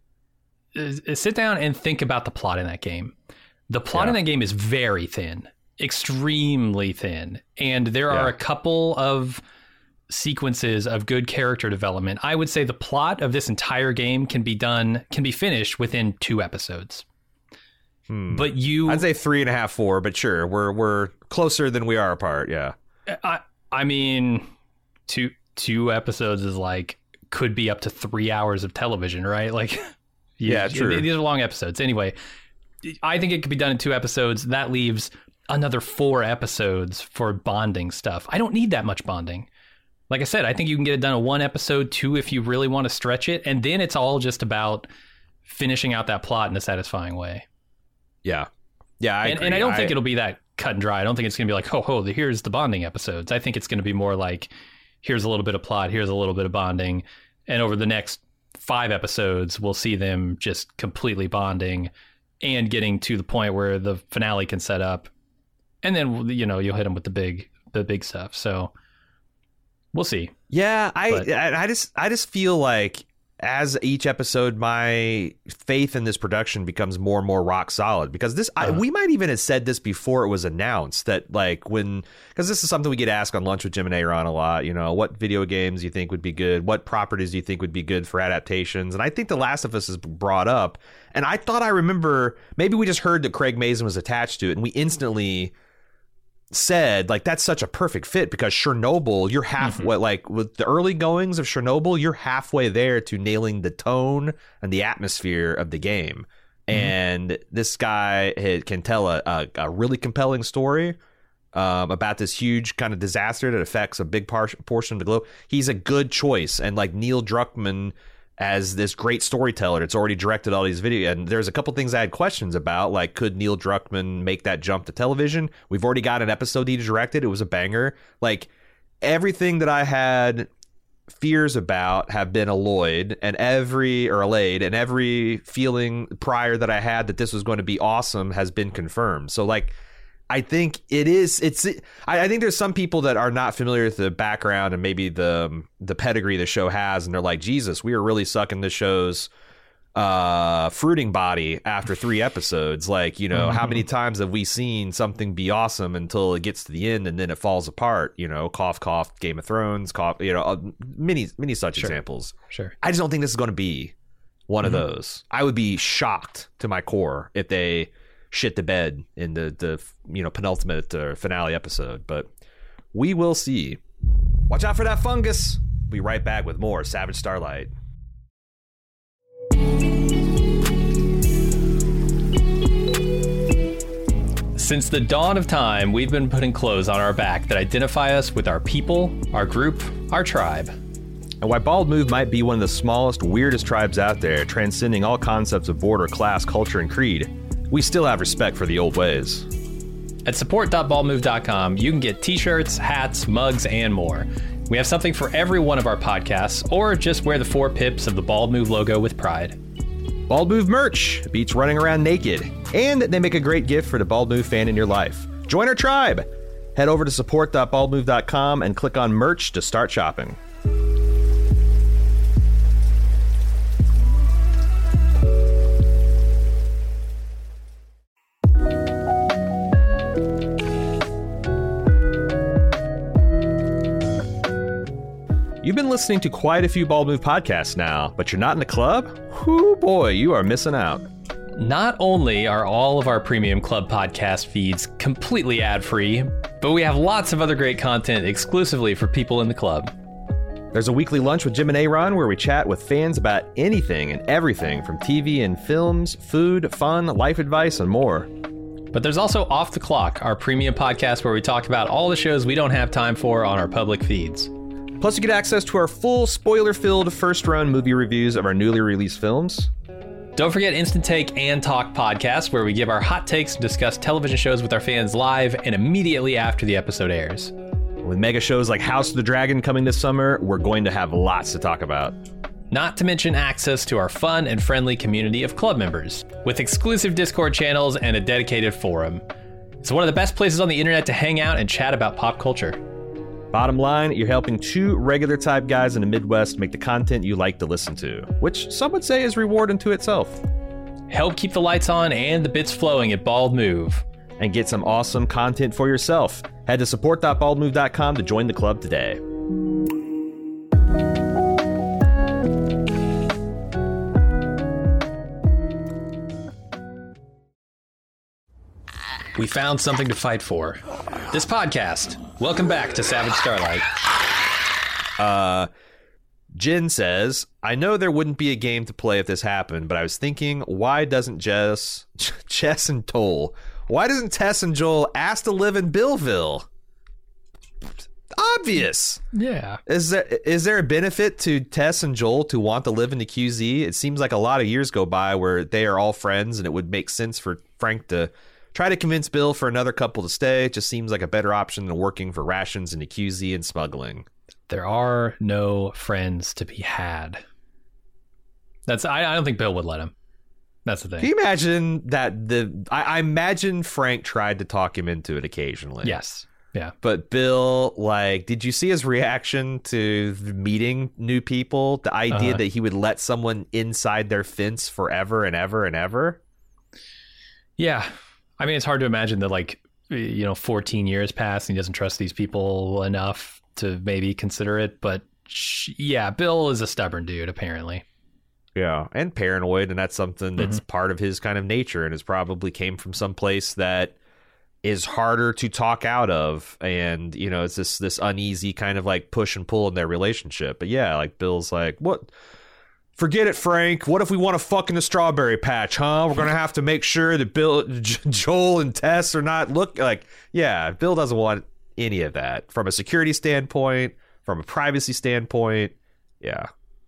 sit down and think about the plot in that game. The plot in that game is very thin, extremely thin, and there are a couple of sequences of good character development. I would say the plot of this entire game can be finished within 2 episodes. But I'd say 3.5, 4, but sure, we're closer than we are apart. Yeah. I mean, two episodes is like, could be up to 3 hours of television, right? Like, yeah, true. These are long episodes. Anyway, I think it could be done in 2 episodes. That leaves another 4 episodes for bonding stuff. I don't need that much bonding. Like I said, I think you can get it done in 1 episode, 2 if you really want to stretch it. And then it's all just about finishing out that plot in a satisfying way. Yeah. Yeah. And I don't think it'll be that cut and dry. I don't think it's going to be like, here's the bonding episodes. I think it's going to be more like, here's a little bit of plot, here's a little bit of bonding. And over the next 5 episodes, we'll see them just completely bonding and getting to the point where the finale can set up. And then, you'll hit them with the big stuff. So we'll see. Yeah, I just feel like as each episode, my faith in this production becomes more and more rock solid, because we might even have said this before it was announced, that because this is something we get asked on Lunch with Jim and Aaron a lot, what video games do you think would be good? What properties do you think would be good for adaptations? And I think The Last of Us is brought up, and I thought I remember, maybe we just heard that Craig Mazin was attached to it, and we instantly said, that's such a perfect fit, because Chernobyl, you're halfway, with the early goings of Chernobyl, you're halfway there to nailing the tone and the atmosphere of the game. And this guy can tell a really compelling story about this huge kind of disaster that affects a big portion of the globe. He's a good choice. And Neil Druckmann as this great storyteller that's already directed all these videos. And there's a couple things I had questions about, could Neil Druckmann make that jump to television? We've already got an episode he directed. It was a banger. Everything that I had fears about have been allayed, and every feeling prior that I had that this was going to be awesome has been confirmed. So I think I think there's some people that are not familiar with the background and maybe the pedigree the show has, and they're like, Jesus, we are really sucking the show's fruiting body after 3 episodes. How many times have we seen something be awesome until it gets to the end and then it falls apart? Cough, cough, Game of Thrones, cough, many such examples. Sure. I just don't think this is going to be one of those. I would be shocked to my core if they shit the bed in the penultimate finale episode, but we will see. Watch out for that fungus. We'll be right back with more Savage Starlight. Since the dawn of time, we've been putting clothes on our back that identify us with our people, our group, our tribe. And while Bald Move might be one of the smallest, weirdest tribes out there, transcending all concepts of border, class, culture, and creed, we still have respect for the old ways. At support.baldmove.com, you can get t-shirts, hats, mugs, and more. We have something for every one of our podcasts, or just wear the 4 pips of the Bald Move logo with pride. Bald Move merch beats running around naked, and they make a great gift for the Bald Move fan in your life. Join our tribe. Head over to support.baldmove.com and click on merch to start shopping. You've been listening to quite a few Bald Move podcasts now, but you're not in the club? Whoo boy, you are missing out. Not only are all of our premium club podcast feeds completely ad-free, but we have lots of other great content exclusively for people in the club. There's a weekly lunch with Jim and Aaron where we chat with fans about anything and everything from TV and films, food, fun, life advice, and more. But there's also Off the Clock, our premium podcast where we talk about all the shows we don't have time for on our public feeds. Plus, you get access to our full spoiler-filled first-run movie reviews of our newly released films. Don't forget Instant Take and Talk podcast, where we give our hot takes and discuss television shows with our fans live and immediately after the episode airs. With mega shows like House of the Dragon coming this summer, we're going to have lots to talk about. Not to mention access to our fun and friendly community of club members, with exclusive Discord channels and a dedicated forum. It's one of the best places on the internet to hang out and chat about pop culture. Bottom line, you're helping 2 regular type guys in the Midwest make the content you like to listen to, which some would say is reward unto itself. Help keep the lights on and the bits flowing at Bald Move. And get some awesome content for yourself. Head to support.baldmove.com to join the club today. We found something to fight for. This podcast. Welcome back to Savage Starlight. Jen says, I know there wouldn't be a game to play if this happened, but I was thinking, why doesn't Chess and Toll, why doesn't Tess and Joel ask to live in Billville? Obvious. Yeah. Is there a benefit to Tess and Joel to want to live in the QZ? It seems like a lot of years go by where they are all friends, and it would make sense for Frank to try to convince Bill for another couple to stay. It just seems like a better option than working for rations in the QZ and smuggling. There are no friends to be had. I don't think Bill would let him. That's the thing. Can you imagine that I imagine Frank tried to talk him into it occasionally. Yes. Yeah. But Bill, like, did you see his reaction to meeting new people? The idea that he would let someone inside their fence forever and ever and ever? Yeah. I mean, it's hard to imagine that, like, 14 years pass and he doesn't trust these people enough to maybe consider it. But yeah, Bill is a stubborn dude, apparently. Yeah, and paranoid, and that's something that's part of his kind of nature, and has probably came from some place that is harder to talk out of, and it's this uneasy kind of like push and pull in their relationship. But yeah, like Bill's like, what? Forget it, Frank. What if we want to fuck in the strawberry patch, huh? We're gonna have to make sure that Joel and Tess are not yeah. Bill doesn't want any of that from a security standpoint, from a privacy standpoint. Yeah.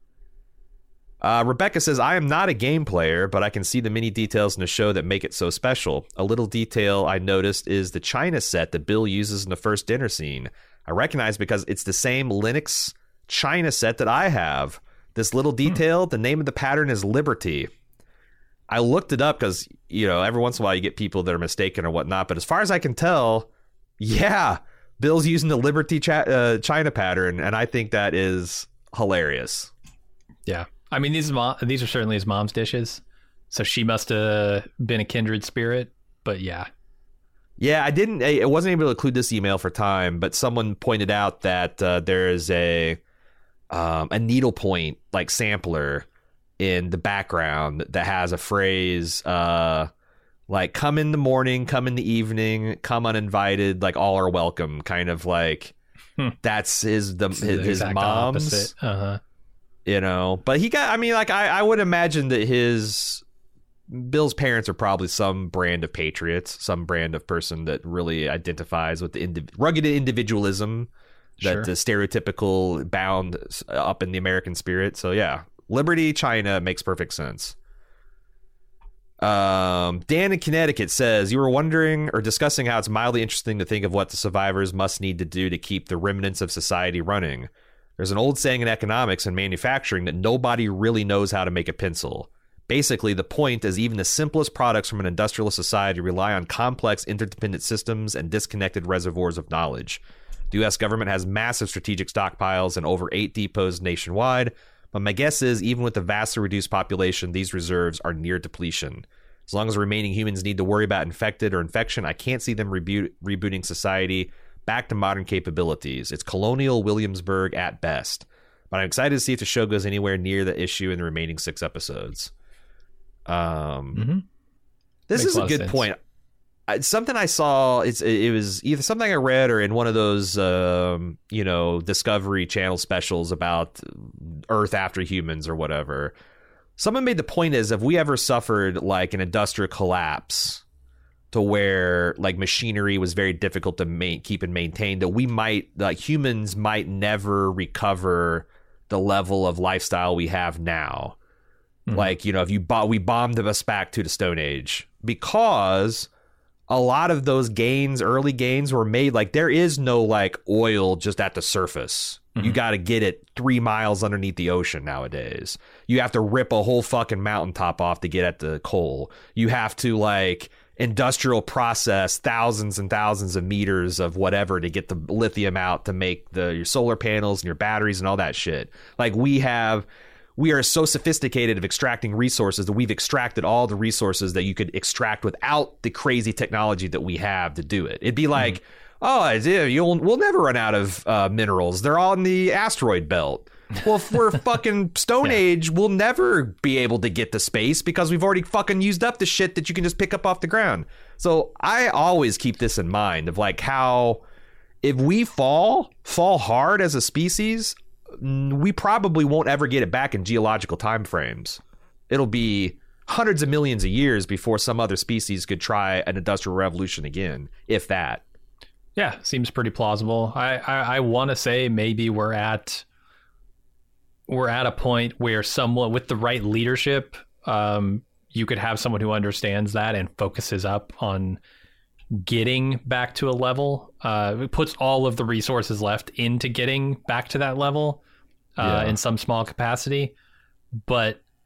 Rebecca says, I am not a game player, but I can see the many details in the show that make it so special. A little detail I noticed is the China set that Bill uses in the first dinner scene. I recognize because it's the same Linux China set that I have. This little detail, the name of the pattern is Liberty. I looked it up because, every once in a while you get people that are mistaken or whatnot. But as far as I can tell, yeah, Bill's using the Liberty China pattern. And I think that is hilarious. Yeah. I mean, these are certainly his mom's dishes, so she must have been a kindred spirit. But yeah, I wasn't able to include this email for time, but someone pointed out that there is a needlepoint like sampler in the background that has a phrase like "come in the morning, come in the evening, come uninvited, like all are welcome," kind of like that's his mom's. Uh-huh. But he got, I would imagine that Bill's parents are probably some brand of patriots, some brand of person that really identifies with the rugged individualism that the stereotypical bound up in the American spirit. So yeah, Liberty China makes perfect sense. Dan in Connecticut says, you were wondering or discussing how it's mildly interesting to think of what the survivors must need to do to keep the remnants of society running. There's an old saying in economics and manufacturing that nobody really knows how to make a pencil. Basically, the point is even the simplest products from an industrialist society rely on complex interdependent systems and disconnected reservoirs of knowledge. The U.S. government has massive strategic stockpiles and over 8 depots nationwide, but my guess is even with the vastly reduced population, these reserves are near depletion. As long as remaining humans need to worry about infected or infection, I can't see them rebooting society back to modern capabilities. It's colonial Williamsburg at best. But I'm excited to see if the show goes anywhere near the issue in the remaining 6 episodes. This is a good point. Something I saw, it was either something I read or in one of those, Discovery Channel specials about Earth after humans or whatever. Someone made the point is if we ever suffered like an industrial collapse to where like machinery was very difficult to keep and maintain, that we might, like humans might never recover the level of lifestyle we have now. Like, if we bombed us back to the Stone Age, because a lot of those early gains were made, like there is no like oil just at the surface. You got to get it 3 miles underneath the ocean nowadays. You have to rip a whole fucking mountaintop off to get at the coal. You have to like industrial process thousands and thousands of meters of whatever to get the lithium out to make your solar panels and your batteries and all that shit. Like we are so sophisticated of extracting resources that we've extracted all the resources that you could extract without the crazy technology that we have to do it. It'd be like, we'll never run out of minerals. They're all in the asteroid belt. Well, if we're fucking Stone Age, we'll never be able to get to space because we've already fucking used up the shit that you can just pick up off the ground. So I always keep this in mind of like how if we fall hard as a species, we probably won't ever get it back in geological time frames. It'll be hundreds of millions of years before some other species could try an industrial revolution again, if that. Yeah, seems pretty plausible. I want to say maybe we're at a point where someone with the right leadership, you could have someone who understands that and focuses up on getting back to a level, puts all of the resources left into getting back to that level in some small capacity. But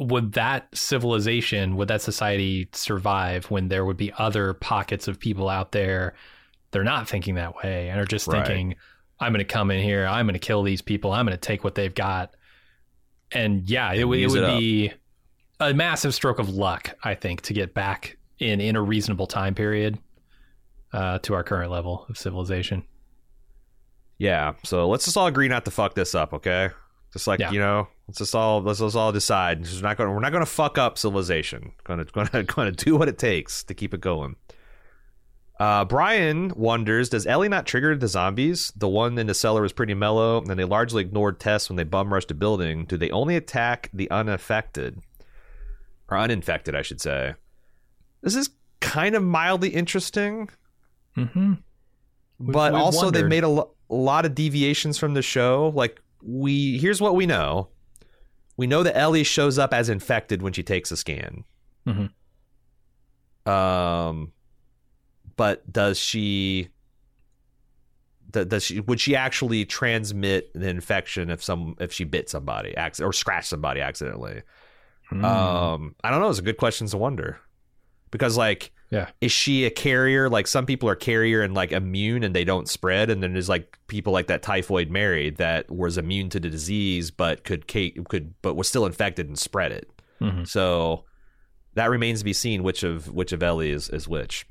would that civilization, would that society survive when there would be other pockets of people out there? They're not thinking that way and are just thinking, I'm going to come in here, I'm going to kill these people, I'm going to take what they've got. And yeah, it would be a massive stroke of luck, I think, to get back in a reasonable time period to our current level of civilization. Yeah, so let's just all agree not to fuck this up, okay? Just like, you know, let's all decide. We're not going to fuck up civilization. Going to do what it takes to keep it going. Brian wonders, does Ellie not trigger the zombies? The one in the cellar was pretty mellow, and they largely ignored Tess when they bum rushed a building. Do they only attack the unaffected? Or uninfected, I should say. This is kind of mildly interesting. Mm-hmm. But we've also wondered. They made a lot of deviations from the show. Like, here's what we know. We know that Ellie shows up as infected when she takes a scan. Mm-hmm. But would she actually transmit the infection if she bit somebody or scratched somebody accidentally? I don't know. It's a good question to wonder, because is she a carrier? Like, some people are carrier and like immune and they don't spread, and then there's like people like that Typhoid Mary that was immune to the disease but but was still infected and spread it. Mm-hmm. So that remains to be seen which of Ellie is which.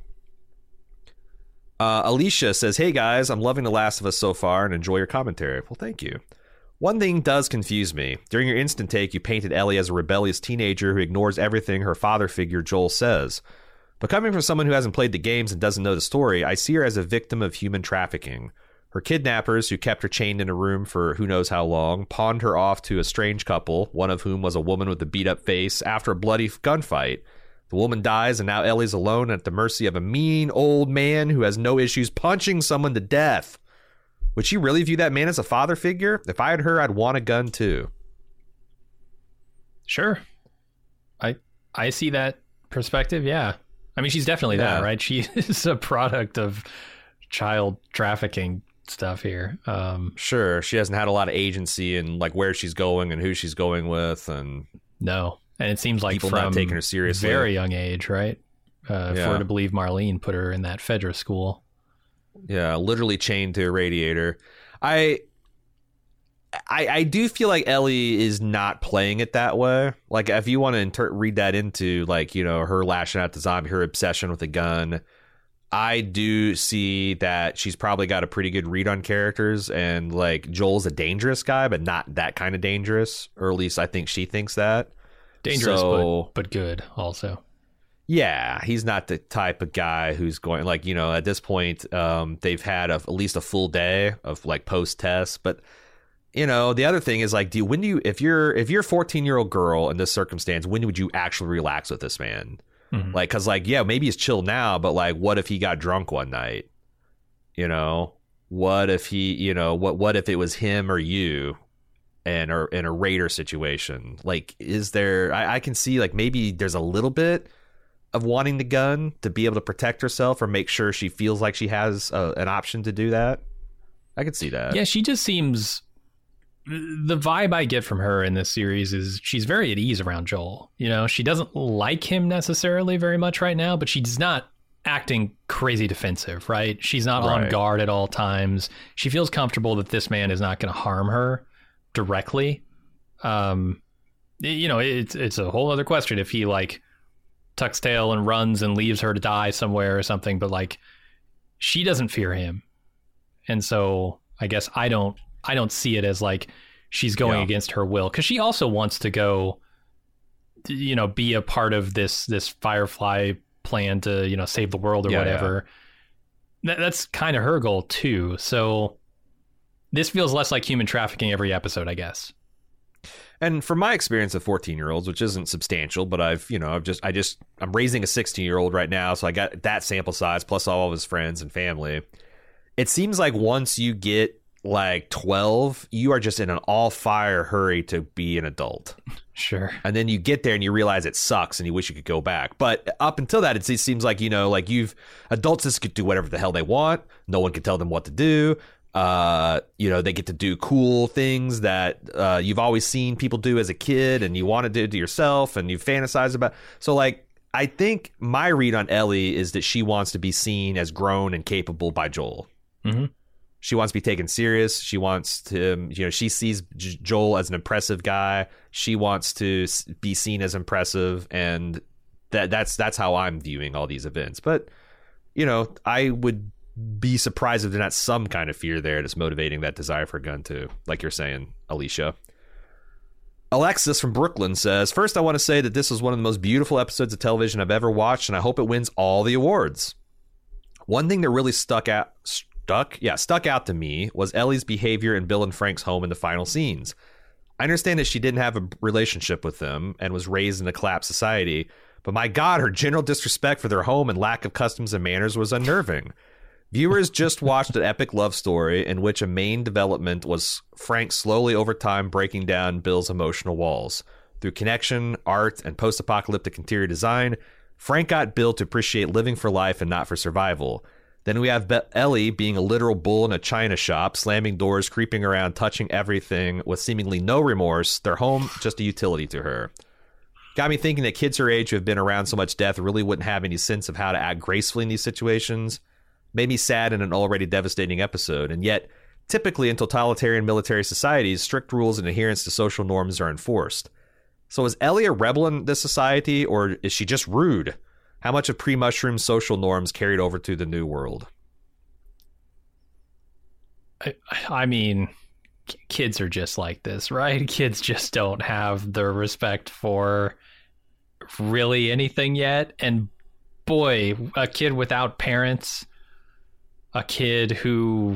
Alicia says, hey guys, I'm loving The Last of Us so far and enjoy your commentary. Well, thank you. One thing does confuse me. During your instant take, you painted Ellie as a rebellious teenager who ignores everything her father figure Joel says. But coming from someone who hasn't played the games and doesn't know the story, I see her as a victim of human trafficking. Her kidnappers, who kept her chained in a room for who knows how long, pawned her off to a strange couple, one of whom was a woman with a beat-up face, after a bloody gunfight. The woman dies, and now Ellie's alone at the mercy of a mean old man who has no issues punching someone to death. Would she really view that man as a father figure? If I had her, I'd want a gun too. Sure. I see that perspective, yeah. I mean, she's definitely that, right? She is a product of child trafficking stuff here. Sure. She hasn't had a lot of agency in like where she's going and who she's going with, and no. And it seems like people from not taking her seriously. Very young age, right? For her to believe Marlene put her in that Fedra school. Yeah, literally chained to a radiator. I do feel like Ellie is not playing it that way. Like, if you want to read that into, like, you know, her lashing out the zombie, her obsession with a gun, I do see that she's probably got a pretty good read on characters, and like Joel's a dangerous guy, but not that kind of dangerous, or at least I think she thinks that. Dangerous, but good also. Yeah, he's not the type of guy who's going, like, you know, at this point, they've had at least a full day of like post-test. But, you know, the other thing is like, if you're a 14-year-old girl in this circumstance, when would you actually relax with this man? Mm-hmm. Like, because like, yeah, maybe he's chill now, but like, what if he got drunk one night? You know, what if he, you know, what if it was him or you? And or in a raider situation? Like, is there, I can see like maybe there's a little bit of wanting the gun to be able to protect herself or make sure she feels like she has an option to do that. I could see that. Yeah, she just seems, the vibe I get from her in this series is she's very at ease around Joel. You know, she doesn't like him necessarily very much right now, but she's not acting crazy defensive, right? She's not on guard at all times. She feels comfortable that this man is not going to harm her directly. You know, it's a whole other question if he like tucks tail and runs and leaves her to die somewhere or something, but like, she doesn't fear him, and so I guess I don't see it as like she's going against her will, because she also wants to go, you know, be a part of this Firefly plan to, you know, save the world or whatever. That's kind of her goal too. So this feels less like human trafficking every episode, I guess. And from my experience of 14-year-olds, which isn't substantial, but I'm raising a 16-year-old right now, so I got that sample size plus all of his friends and family. It seems like once you get like 12, you are just in an all-fire hurry to be an adult. Sure. And then you get there and you realize it sucks and you wish you could go back. But up until that, it seems like, you know, like adults just could do whatever the hell they want. No one can tell them what to do. They get to do cool things that you've always seen people do as a kid, and you want to do to yourself, and you fantasize about. So, like, I think my read on Ellie is that she wants to be seen as grown and capable by Joel. Mm-hmm. She wants to be taken serious. She wants to, she sees Joel as an impressive guy. She wants to be seen as impressive, and that's how I'm viewing all these events. But, I would be surprised if there's not some kind of fear there that's motivating that desire for a gun too, like you're saying, Alicia. Alexis from Brooklyn says, first I want to say that this is one of the most beautiful episodes of television I've ever watched, and I hope it wins all the awards. One thing that really stuck out to me was Ellie's behavior in Bill and Frank's home in the final scenes. I understand that she didn't have a relationship with them and was raised in a collapsed society, but my God, her general disrespect for their home and lack of customs and manners was unnerving. Viewers just watched an epic love story in which a main development was Frank slowly over time breaking down Bill's emotional walls. Through connection, art, and post-apocalyptic interior design, Frank got Bill to appreciate living for life and not for survival. Then we have Ellie being a literal bull in a china shop, slamming doors, creeping around, touching everything with seemingly no remorse, their home just a utility to her. Got me thinking that kids her age who have been around so much death really wouldn't have any sense of how to act gracefully in these situations. Made me sad in an already devastating episode, and yet, typically in totalitarian military societies, strict rules and adherence to social norms are enforced. So is Ellie a rebel in this society, or is she just rude? How much of pre-mushroom social norms carried over to the new world? I mean, kids are just like this, right? Kids just don't have the respect for really anything yet. And boy, a kid without parents, a kid who,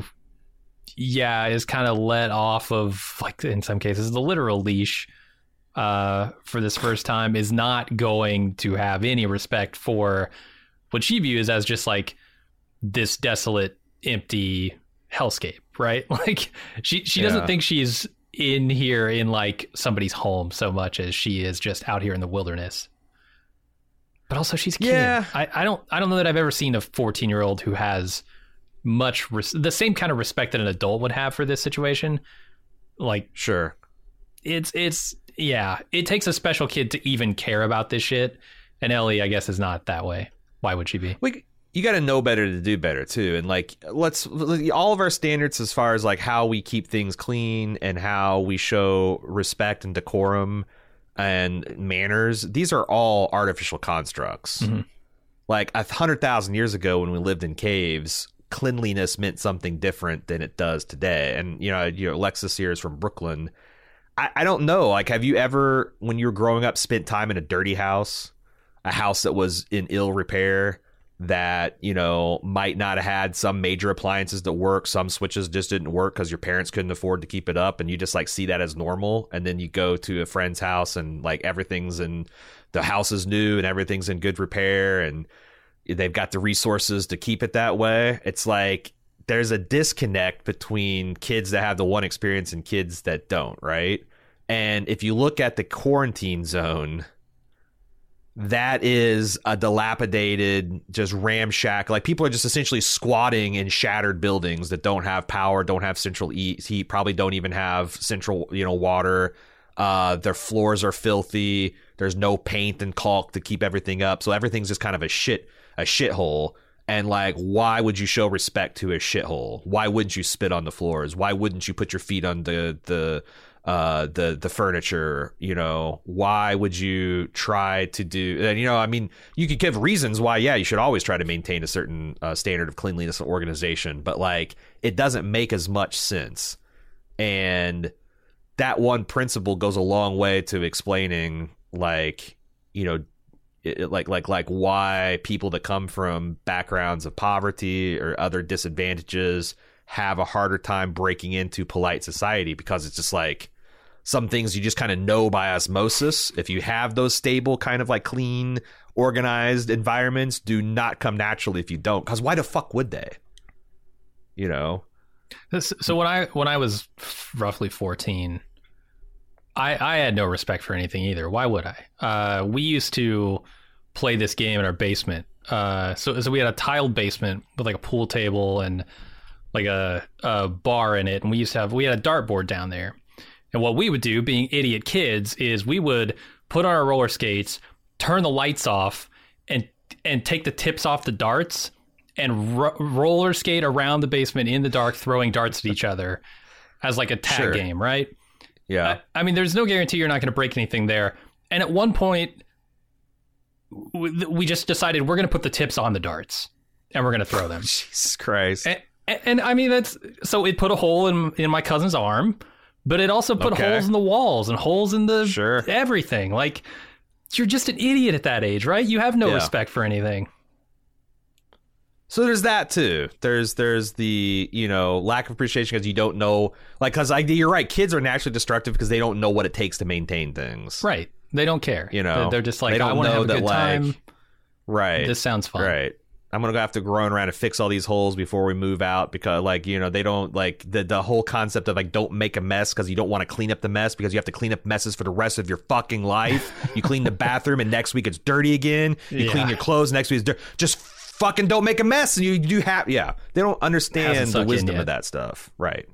is kind of let off of, like, in some cases, the literal leash for this first time, is not going to have any respect for what she views as just like this desolate, empty hellscape, right? Like she doesn't think she's in here in like somebody's home so much as she is just out here in the wilderness. But also she's a kid. Yeah. I don't know that I've ever seen a 14-year-old who has much the same kind of respect that an adult would have for this situation. Like, sure, it takes a special kid to even care about this shit, and Ellie, I guess, is not that way. Why would she be? You got to know better to do better too, and like let's all of our standards as far as like how we keep things clean and how we show respect and decorum and manners. These are all artificial constructs. Mm-hmm. Like 100,000 years ago, when we lived in caves, cleanliness meant something different than it does today. And Alexis here is from Brooklyn. I don't know. Like, have you ever, when you were growing up, spent time in a dirty house, a house that was in ill repair, that, might not have had some major appliances that work, some switches just didn't work because your parents couldn't afford to keep it up, and you just like see that as normal, and then you go to a friend's house and like everything's in, the house is new and everything's in good repair and they've got the resources to keep it that way. It's like there's a disconnect between kids that have the one experience and kids that don't, right? And if you look at the quarantine zone, that is a dilapidated, just ramshack. Like, people are just essentially squatting in shattered buildings that don't have power, don't have central heat, probably don't even have central, water. Their floors are filthy. There's no paint and caulk to keep everything up. So everything's just kind of a shithole. And like, why would you show respect to a shithole? Why wouldn't you spit on the floors? Why wouldn't you put your feet on the furniture? Why would you try to do? And you could give reasons why. Yeah, you should always try to maintain a certain standard of cleanliness and organization, but like, it doesn't make as much sense. And that one principle goes a long way to explaining, like, like why people that come from backgrounds of poverty or other disadvantages have a harder time breaking into polite society, because it's just like some things you just kind of know by osmosis. If you have those stable, kind of like clean, organized environments, do not come naturally if you don't, because why the fuck would they? So when I was roughly 14, I had no respect for anything either. Why would I? We used to play this game in our basement. So we had a tiled basement with like a pool table and a bar in it, and we had a dartboard down there. And what we would do, being idiot kids, is we would put on our roller skates, turn the lights off, and take the tips off the darts and roller skate around the basement in the dark, throwing darts at each other as like a tag game, right? Yeah. I mean, there's no guarantee you're not going to break anything there. And at one point, we just decided we're going to put the tips on the darts and we're going to throw them. Jesus Christ. And I mean, so it put a hole in my cousin's arm, but it also put holes in the walls and holes in the everything. Like, you're just an idiot at that age, right? You have no respect for anything. So there's that too. There's the, lack of appreciation because you don't know, like, because you're right. Kids are naturally destructive because they don't know what it takes to maintain things. Right. They don't care. They're just like, I want to have a good time. Right. This sounds fun. Right. I'm going to have to run around and fix all these holes before we move out because, they don't, like, the whole concept of, like, don't make a mess because you don't want to clean up the mess because you have to clean up messes for the rest of your fucking life. You clean the bathroom and next week it's dirty again. You clean your clothes, next week it's dirty. Just fucking don't make a mess. And you have, they don't understand the wisdom of that stuff. Right.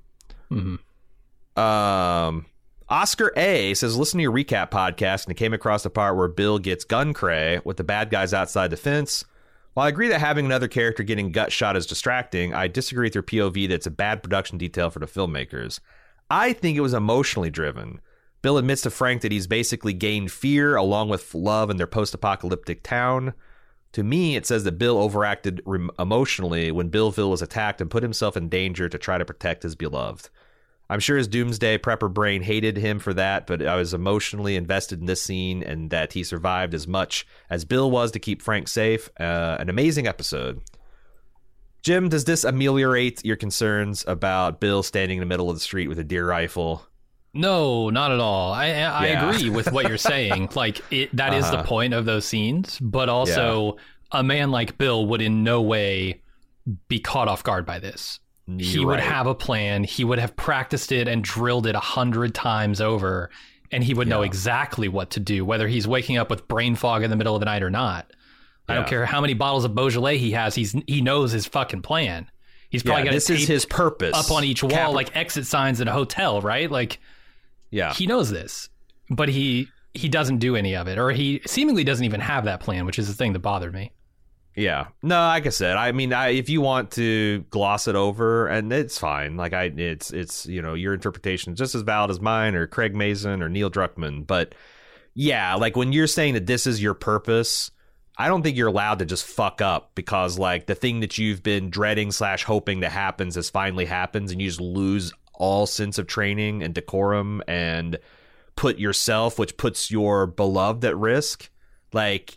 Mm-hmm. Oscar A says, listen to your recap podcast and it came across the part where Bill gets gun cray with the bad guys outside the fence. While I agree that having another character getting gut shot is distracting, I disagree with your POV that it's a bad production detail for the filmmakers. I think it was emotionally driven. Bill admits to Frank that he's basically gained fear along with love in their post-apocalyptic town. To me, it says that Bill overacted emotionally when Billville was attacked and put himself in danger to try to protect his beloved. I'm sure his doomsday prepper brain hated him for that, but I was emotionally invested in this scene and that he survived as much as Bill was to keep Frank safe. An amazing episode. Jim, does this ameliorate your concerns about Bill standing in the middle of the street with a deer rifle? No, not at all. I agree with what you're saying. Like, that is the point of those scenes, but also a man like Bill would in no way be caught off guard by this. He would have a plan. He would have practiced it and drilled it 100 times over, and he would know exactly what to do, whether he's waking up with brain fog in the middle of the night or not. I don't care how many bottles of Beaujolais he has. He knows his fucking plan. He's probably got this is his purpose up on each wall, like exit signs at a hotel, right? Like, he knows this, but he doesn't do any of it, or he seemingly doesn't even have that plan, which is the thing that bothered me. Yeah. No, like I said, I mean, if you want to gloss it over, and it's fine. Like, it's your interpretation is just as valid as mine or Craig Mazin or Neil Druckmann. But yeah, like when you're saying that this is your purpose, I don't think you're allowed to just fuck up because like the thing that you've been dreading / hoping that happens has finally happens, and you just lose all sense of training and decorum and put yourself, which puts your beloved at risk. Like,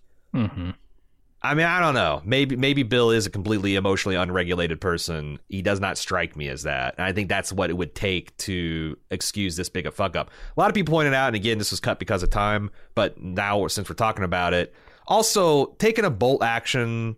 I mean, I don't know. Maybe Bill is a completely emotionally unregulated person. He does not strike me as that. And I think that's what it would take to excuse this big a fuck up. A lot of people pointed out, and again, this was cut because of time, but now since we're talking about it, also taking a bolt action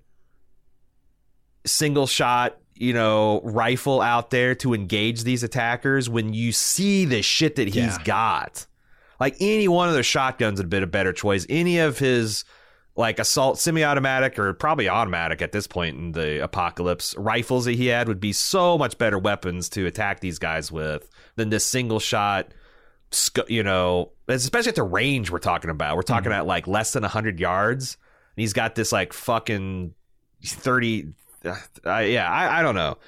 single shot, rifle out there to engage these attackers when you see the shit that he's got. Like any one of those shotguns would have been a better choice. Any of his like assault semi-automatic or probably automatic at this point in the apocalypse rifles that he had would be so much better weapons to attack these guys with than this single shot, especially at the range we're talking about. We're talking at like less than 100 yards. And he's got this like fucking 30. I don't know.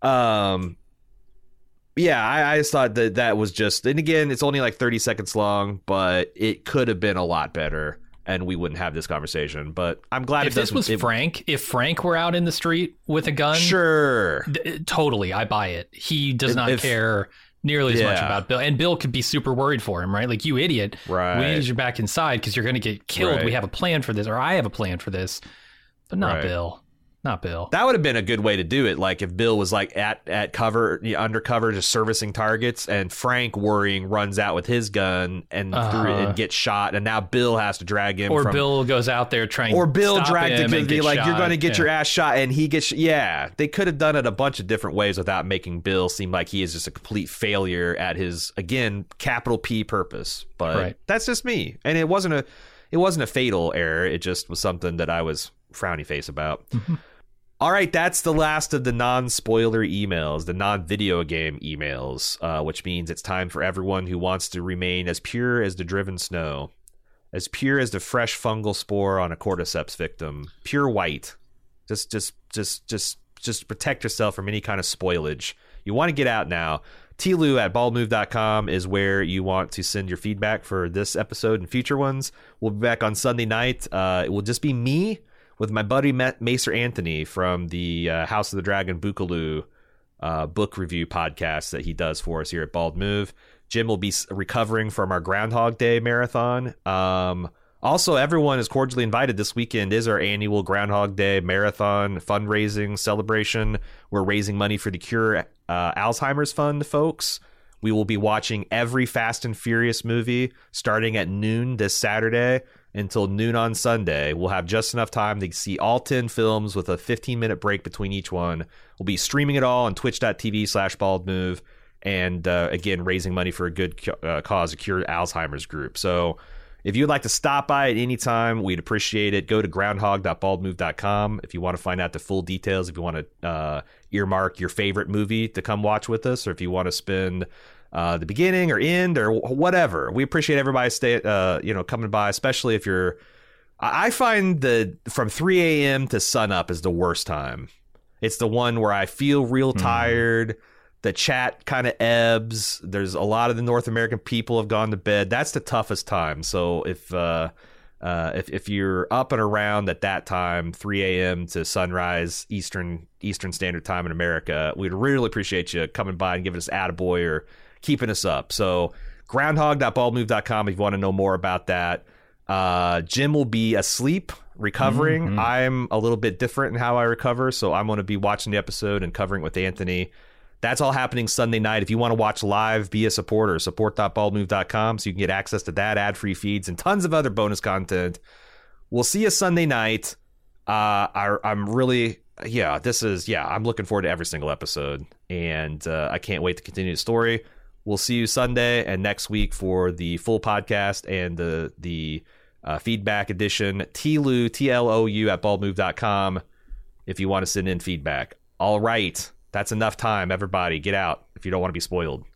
I just thought that was just, and again, it's only like 30 seconds long, but it could have been a lot better. And we wouldn't have this conversation, but I'm glad if this was Frank. If Frank were out in the street with a gun, sure, totally, I buy it. He does not care nearly as much about Bill, and Bill could be super worried for him, right? Like, you idiot, right? We need you back inside because you're going to get killed. Right. We have a plan for this, or I have a plan for this, but not Bill. Not Bill. That would have been a good way to do it. Like if Bill was like at cover, undercover, just servicing targets, and Frank worrying runs out with his gun and and gets shot, and now Bill has to drag him. Or Bill goes out there trying. Or Bill dragged him and be like, shot. "You're going to get your ass shot," and he gets. Yeah, they could have done it a bunch of different ways without making Bill seem like he is just a complete failure at his capital P purpose. But that's just me, and it wasn't a fatal error. It just was something that I was frowny face about. All right, that's the last of the non-spoiler emails, the non-video game emails, which means it's time for everyone who wants to remain as pure as the driven snow, as pure as the fresh fungal spore on a cordyceps victim, pure white. Just protect yourself from any kind of spoilage. You want to get out now. tlu@baldmove.com is where you want to send your feedback for this episode and future ones. We'll be back on Sunday night. It will just be me with my buddy Macer Anthony from the House of the Dragon Bookaloo book review podcast that he does for us here at Bald Move. Jim will be recovering from our Groundhog Day marathon. Also, everyone is cordially invited. This weekend is our annual Groundhog Day marathon fundraising celebration. We're raising money for the Cure Alzheimer's Fund, folks. We will be watching every Fast and Furious movie starting at noon this Saturday until noon on Sunday. We'll have just enough time to see all 10 films with a 15-minute break between each one. We'll be streaming it all on twitch.tv/baldmove. And again, raising money for a good cause, a Cure Alzheimer's group. So if you'd like to stop by at any time, we'd appreciate it. Go to groundhog.baldmove.com if you want to find out the full details, if you want to earmark your favorite movie to come watch with us, or if you want to spend the beginning or end or whatever. We appreciate everybody coming by, especially if you're... I find that from 3 a.m. to sunup is the worst time. It's the one where I feel real tired. The chat kind of ebbs. There's a lot of the North American people have gone to bed. That's the toughest time. So if you're up and around at that time, 3 a.m. to sunrise Eastern Standard Time in America, we'd really appreciate you coming by and giving us attaboy or keeping us up. So groundhog.baldmove.com if you want to know more about that. Jim will be asleep, recovering. Mm-hmm. I'm a little bit different in how I recover, so I'm going to be watching the episode and covering it with Anthony. That's all happening Sunday night. If you want to watch live, be a supporter. Support.baldmove.com so you can get access to that, ad-free feeds, and tons of other bonus content. We'll see you Sunday night. I'm looking forward to every single episode, and I can't wait to continue the story. We'll see you Sunday and next week for the full podcast and the feedback edition. TLOU at baldmove.com if you want to send in feedback. All right. That's enough time, everybody. Get out if you don't want to be spoiled.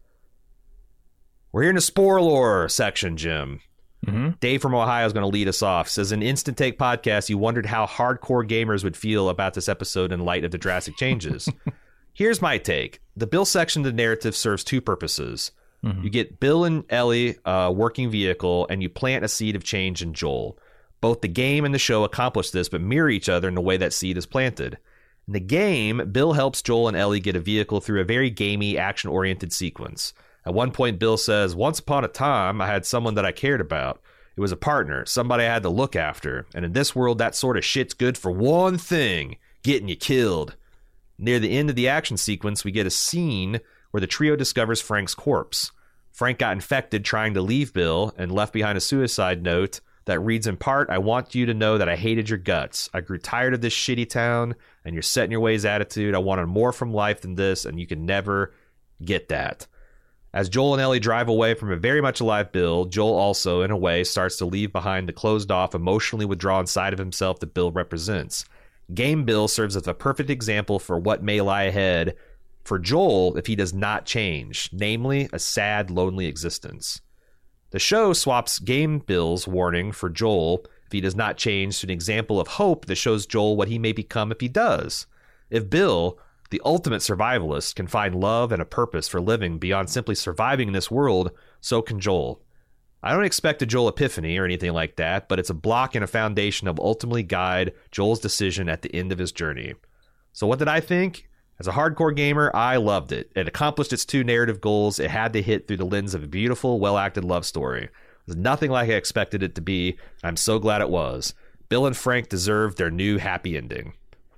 We're here in the spoiler section, Jim. Mm-hmm. Dave from Ohio is going to lead us off. Says, in Instant Take podcast, you wondered how hardcore gamers would feel about this episode in light of the drastic changes. Here's my take. The Bill section of the narrative serves two purposes. Mm-hmm. You get Bill and Ellie working vehicle, and you plant a seed of change in Joel. Both the game and the show accomplish this, but mirror each other in the way that seed is planted. In the game, Bill helps Joel and Ellie get a vehicle through a very gamey, action-oriented sequence. At one point, Bill says, once upon a time, I had someone that I cared about. It was a partner, somebody I had to look after. And in this world, that sort of shit's good for one thing, getting you killed. Near the end of the action sequence, we get a scene where the trio discovers Frank's corpse. Frank got infected trying to leave Bill and left behind a suicide note that reads in part, I want you to know that I hated your guts. I grew tired of this shitty town and your set in your ways attitude. I wanted more from life than this, and you can never get that. As Joel and Ellie drive away from a very much alive Bill, Joel also, in a way, starts to leave behind the closed-off, emotionally withdrawn side of himself that Bill represents. Game Bill serves as a perfect example for what may lie ahead for Joel if he does not change, namely a sad, lonely existence. The show swaps Game Bill's warning for Joel if he does not change to an example of hope that shows Joel what he may become if he does. If Bill, the ultimate survivalist, can find love and a purpose for living beyond simply surviving in this world, so can Joel. I don't expect a Joel epiphany or anything like that, but it's a block and a foundation that will ultimately guide Joel's decision at the end of his journey. So what did I think? As a hardcore gamer, I loved it. It accomplished its two narrative goals. It had to hit through the lens of a beautiful, well-acted love story. It was nothing like I expected it to be. I'm so glad it was. Bill and Frank deserved their new happy ending.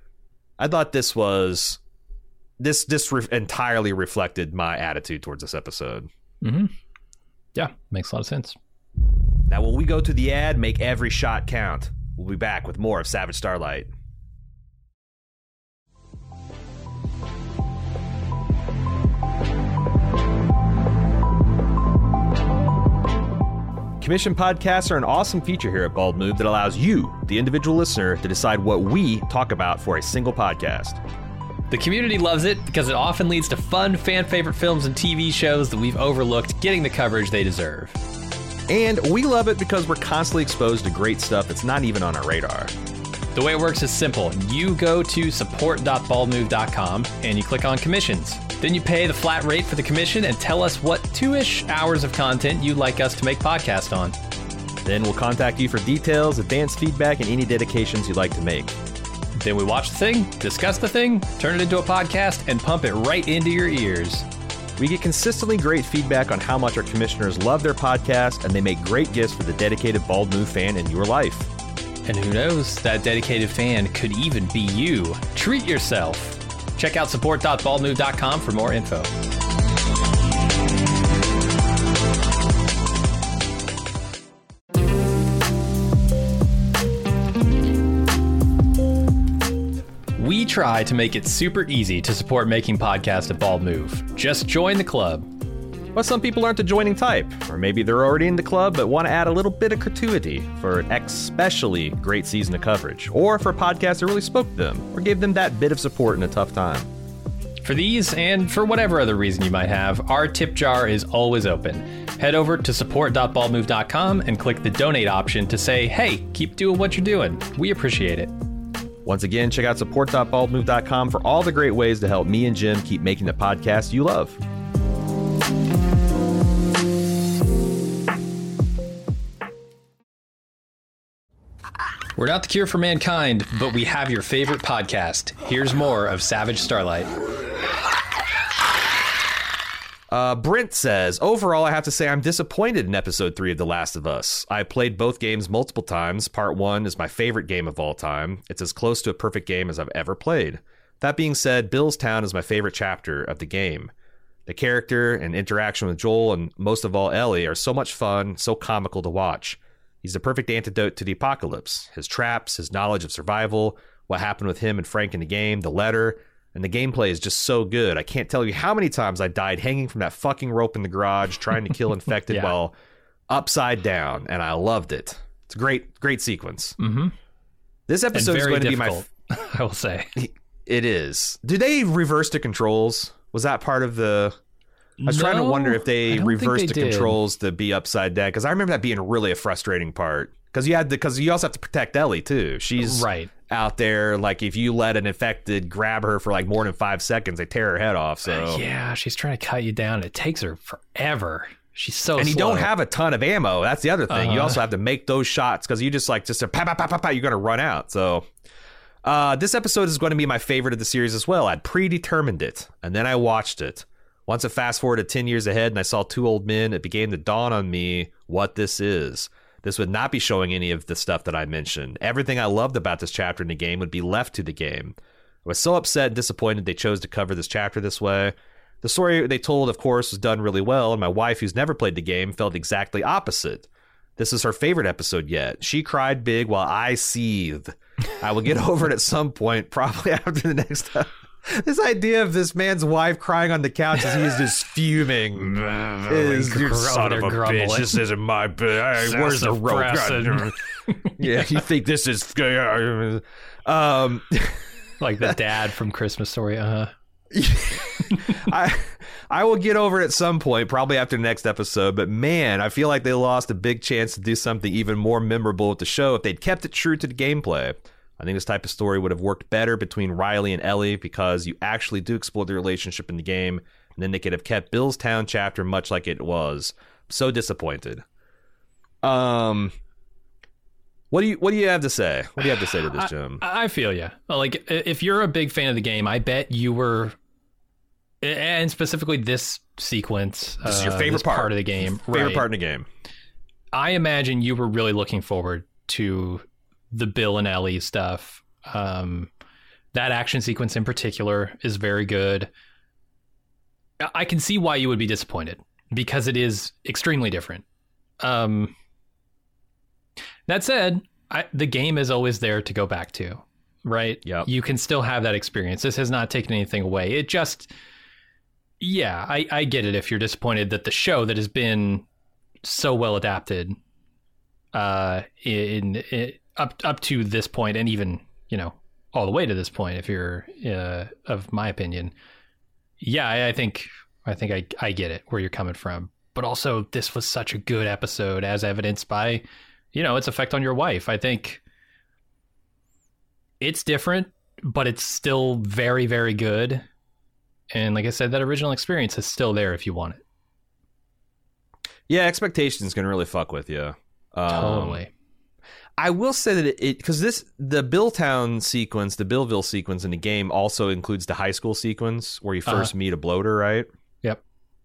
I thought this entirely reflected my attitude towards this episode. Mm-hmm. Yeah, makes a lot of sense. Now, when we go to the ad, make every shot count. We'll be back with more of Savage Starlight. Commission podcasts are an awesome feature here at Bald Move that allows you, the individual listener, to decide what we talk about for a single podcast. The community loves it because it often leads to fun, fan-favorite films and TV shows that we've overlooked getting the coverage they deserve. And we love it because we're constantly exposed to great stuff that's not even on our radar. The way it works is simple. You go to support.baldmove.com and you click on commissions. Then you pay the flat rate for the commission and tell us what 2-ish hours of content you'd like us to make podcast on. Then we'll contact you for details, advanced feedback, and any dedications you'd like to make. Then we watch the thing, discuss the thing, turn it into a podcast, and pump it right into your ears. We get consistently great feedback on how much our commissioners love their podcast, and they make great gifts for the dedicated Bald Move fan in your life. And who knows, that dedicated fan could even be you. Treat yourself. Check out support.baldmove.com for more info. We try to make it super easy to support making podcasts at Bald Move. Just join the club. But some people aren't the joining type, or maybe they're already in the club but want to add a little bit of gratuity for an especially great season of coverage, or for a podcast that really spoke to them, or gave them that bit of support in a tough time. For these, and for whatever other reason you might have, our tip jar is always open. Head over to support.baldmove.com and click the donate option to say, hey, keep doing what you're doing. We appreciate it. Once again, check out support.baldmove.com for all the great ways to help me and Jim keep making the podcast you love. We're not the cure for mankind, but we have your favorite podcast. Here's more of Savage Starlight. Brent says, overall, I have to say I'm disappointed in episode 3 of The Last of Us. I played both games multiple times. Part 1 is my favorite game of all time. It's as close to a perfect game as I've ever played. That being said, Bill's Town is my favorite chapter of the game. The character and interaction with Joel and most of all Ellie are so much fun, so comical to watch. He's the perfect antidote to the apocalypse. His traps, his knowledge of survival, what happened with him and Frank in the game, the letter, and the gameplay is just so good. I can't tell you how many times I died hanging from that fucking rope in the garage trying to kill infected while upside down, and I loved it. It's a great sequence. Mm-hmm. This episode is going to be my... I will say. It is. Do they reverse the controls? Was that part of the... I was trying to wonder if they reversed the controls to be upside down, because I remember that being really a frustrating part. Because you also have to protect Ellie too. She's out there. Like if you let an infected grab her for like more than 5 seconds, they tear her head off. So yeah, she's trying to cut you down. It takes her forever. She's so and slow. You don't have a ton of ammo. That's the other thing. You also have to make those shots because you just a pa pa pa pa pa. You're gonna run out. So this episode is going to be my favorite of the series as well. I'd predetermined it, and then I watched it. Once I fast forwarded 10 years ahead and I saw two old men, it began to dawn on me what this is. This would not be showing any of the stuff that I mentioned. Everything I loved about this chapter in the game would be left to the game. I was so upset and disappointed they chose to cover this chapter this way. The story they told, of course, was done really well, and my wife, who's never played the game, felt exactly opposite. This is her favorite episode yet. She cried big while I seethed. I will get over it at some point, probably after the next time. This idea of this man's wife crying on the couch as he is just fuming is you son of a bitch. This isn't my bed. Where's the rope? Yeah, you think this is like the dad from Christmas Story? I will get over it at some point, probably after the next episode. But man, I feel like they lost a big chance to do something even more memorable with the show if they'd kept it true to the gameplay. I think this type of story would have worked better between Riley and Ellie because you actually do explore the relationship in the game, and then they could have kept Bill's Town chapter much like it was. I'm so disappointed. What do you have to say? What do you have to say to this, Jim? I feel you. Like, if you're a big fan of the game, I bet you were, and specifically this sequence, this is your favorite part of the game. Favorite part in the game. I imagine you were really looking forward to the Bill and Ellie stuff. That action sequence in particular is very good. I can see why you would be disappointed because it is extremely different. That said, the game is always there to go back to, right? Yep. You can still have that experience. This has not taken anything away. It just, I get it if you're disappointed that the show that has been so well adapted up to this point, and even, you know, all the way to this point, if you're of my opinion. Yeah, I think I get it where you're coming from, but also this was such a good episode, as evidenced by, you know, its effect on your wife. I think it's different, but it's still very, very good. And like I said, that original experience is still there if you want it. Yeah, expectations can really fuck with you. Totally. I will say that because the Billtown sequence, the Billville sequence in the game also includes the high school sequence where you first meet a bloater, right? Yep.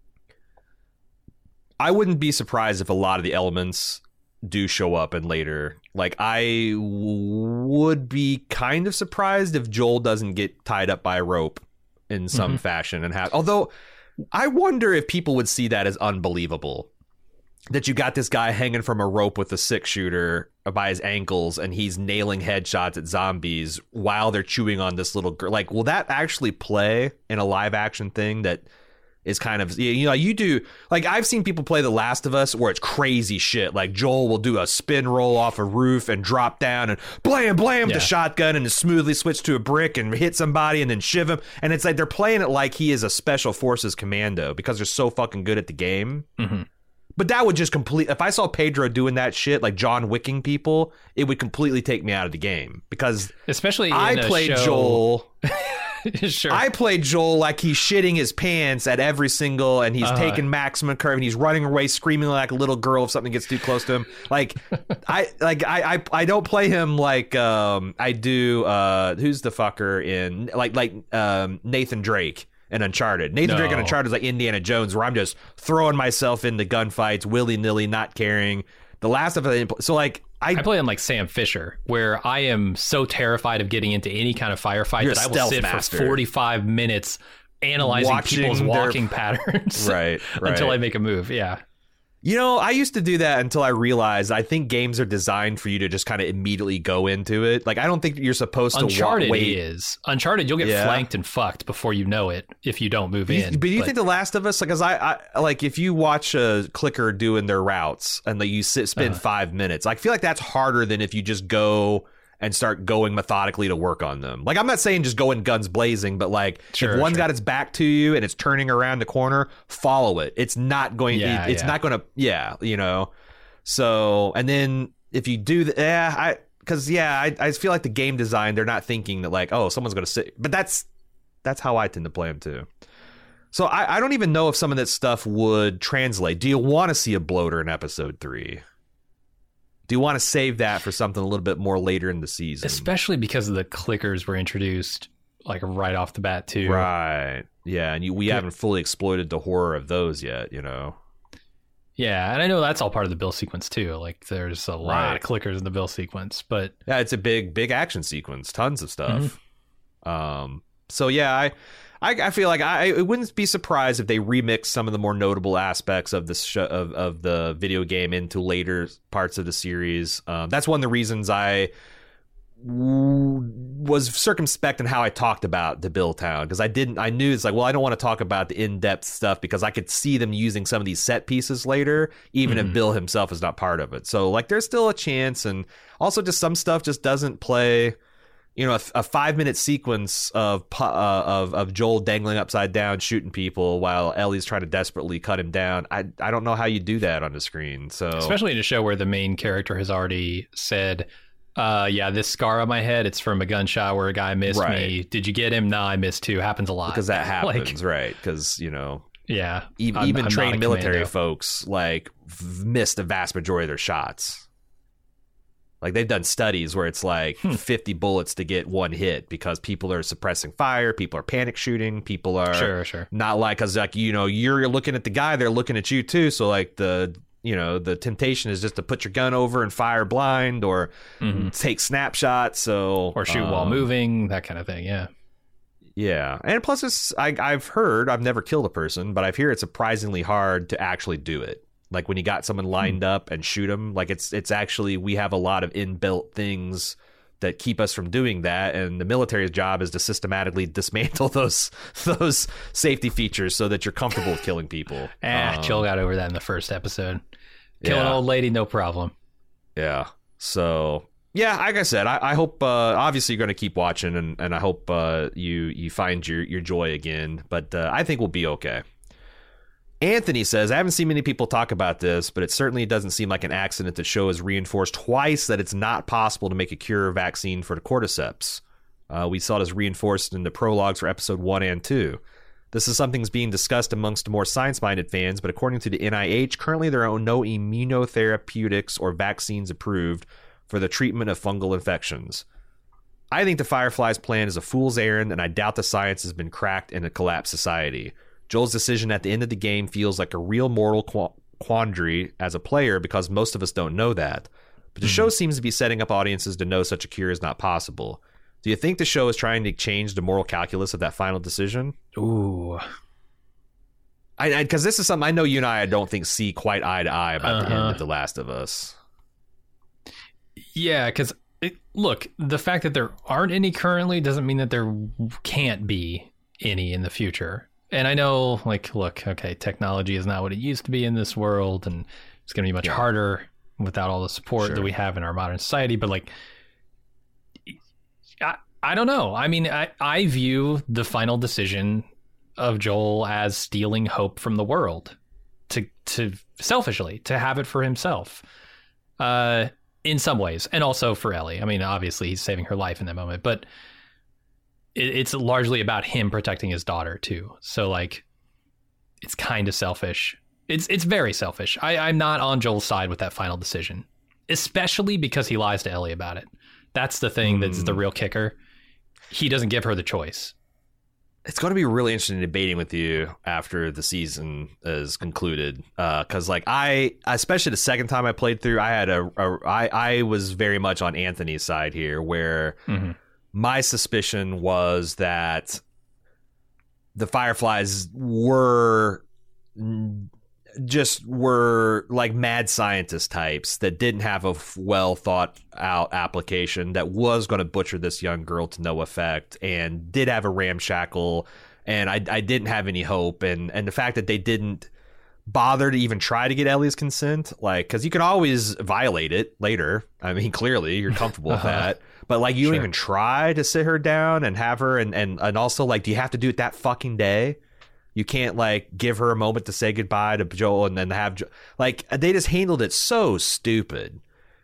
I wouldn't be surprised if a lot of the elements do show up in later. Like, I would be kind of surprised if Joel doesn't get tied up by a rope in some fashion and have. Although, I wonder if people would see that as unbelievable. That you got this guy hanging from a rope with a 6-shooter by his ankles and he's nailing headshots at zombies while they're chewing on this little girl. Like, will that actually play in a live action thing that is kind of, you know, you do, like, I've seen people play The Last of Us where it's crazy shit. Like, Joel will do a spin roll off a roof and drop down and blam with the shotgun and smoothly switch to a brick and hit somebody and then shiv him. And it's like they're playing it like he is a special forces commando because they're so fucking good at the game. Mm-hmm. But that would just if I saw Pedro doing that shit, like John Wicking people, it would completely take me out of the game because especially I played Joel. Sure. I played Joel like he's shitting his pants at every single, and he's taking maximum curve, and he's running away screaming like a little girl if something gets too close to him. I don't play him like I do. Who's the fucker in Nathan Drake in Uncharted? Nathan Drake in Uncharted is like Indiana Jones, where I'm just throwing myself into gunfights willy nilly, not caring. The Last of Us, so like. I play him like Sam Fisher, where I am so terrified of getting into any kind of firefight that I will sit for 45 minutes analyzing people's walking patterns right. until I make a move. Yeah. You know, I used to do that until I realized I think games are designed for you to just kind of immediately go into it. Like, I don't think you're supposed to wait. Uncharted, you'll get flanked and fucked before you know it if you don't move in. But do you think The Last of Us, because I like, if you watch a clicker doing their routes and you spend 5 minutes, I feel like that's harder than if you just go and start going methodically to work on them. Like, I'm not saying just go in guns blazing, but like, if one's got its back to you and it's turning around the corner, follow it. It's not going not going to, you know. So, and then if you do I feel like the game design, they're not thinking that like, oh, someone's going to sit, but that's how I tend to play them too. So I don't even know if some of that stuff would translate. Do you want to see a bloater in episode 3? Do you want to save that for something a little bit more later in the season? Especially because of the clickers were introduced like right off the bat too. Right. Yeah, and we haven't fully exploited the horror of those yet, you know. Yeah, and I know that's all part of the Bill sequence too. Like, there's a lot of clickers in the Bill sequence, but yeah, it's a big action sequence, tons of stuff. So yeah, I feel like I wouldn't be surprised if they remix some of the more notable aspects of the of the video game into later parts of the series. That's one of the reasons I was circumspect in how I talked about the Billtown, because I knew it's like, well, I don't want to talk about the in-depth stuff because I could see them using some of these set pieces later, even if Bill himself is not part of it. So like, there's still a chance, and also just some stuff just doesn't play. You know, a 5-minute sequence of Joel dangling upside down, shooting people while Ellie's trying to desperately cut him down. I don't know how you do that on the screen. So especially in a show where the main character has already said, this scar on my head, it's from a gunshot where a guy missed me. Did you get him? No, I missed too. Happens a lot. Because that happens, right? Because, you know, even I'm trained military folks like missed the vast majority of their shots. Like, they've done studies where it's like 50 bullets to get one hit because people are suppressing fire, people are panic shooting, people are not like, because like, you know, you're looking at the guy, they're looking at you too. So like the temptation is just to put your gun over and fire blind or take snapshots. Or shoot while moving, that kind of thing. Yeah. Yeah. And plus I've never killed a person, but I've heard it's surprisingly hard to actually do it. Like, when you got someone lined up and shoot them, like, it's actually, we have a lot of inbuilt things that keep us from doing that, and the military's job is to systematically dismantle those safety features so that you're comfortable with killing people. Joel got over that in the first episode. Kill an old lady, no problem. Yeah. So, yeah, like I said, I hope, obviously you're going to keep watching, and I hope you find your joy again, but I think we'll be okay. Anthony says, I haven't seen many people talk about this, but it certainly doesn't seem like an accident. The show has reinforced twice that it's not possible to make a cure or vaccine for the cordyceps. We saw it as reinforced in the prologues for episode 1 and 2. This is something that's being discussed amongst more science-minded fans, but according to the NIH, currently there are no immunotherapeutics or vaccines approved for the treatment of fungal infections. I think the Firefly's plan is a fool's errand, and I doubt the science has been cracked in a collapsed society. Joel's decision at the end of the game feels like a real moral quandary as a player because most of us don't know that. But the show seems to be setting up audiences to know such a cure is not possible. Do you think the show is trying to change the moral calculus of that final decision? Ooh. Because this is something I know you and I don't think see quite eye to eye about the end of The Last of Us. Yeah, because, look, the fact that there aren't any currently doesn't mean that there can't be any in the future. And I know, like, look, okay, technology is not what it used to be in this world, and it's going to be much harder without all the support that we have in our modern society. But, like, I don't know. I mean, I view the final decision of Joel as stealing hope from the world to selfishly, to have it for himself in some ways, and also for Ellie. I mean, obviously, he's saving her life in that moment, but it's largely about him protecting his daughter too. So, like, it's kind of selfish. It's very selfish. I'm not on Joel's side with that final decision, especially because he lies to Ellie about it. That's the thing that's the real kicker. He doesn't give her the choice. It's going to be really interesting debating with you after the season is concluded. Because, like, especially the second time I played through, I was very much on Anthony's side here, where my suspicion was that the Fireflies were like mad scientist types that didn't have a well thought out application that was going to butcher this young girl to no effect, and did have a ramshackle, and I didn't have any hope, and the fact that they didn't bother to even try to get Ellie's consent, like, because you can always violate it later. I mean, clearly you're comfortable with that, but like, you don't even try to sit her down and have her, and also, like, do you have to do it that fucking day? You can't, like, give her a moment to say goodbye to Joel and then have like, they just handled it so stupid.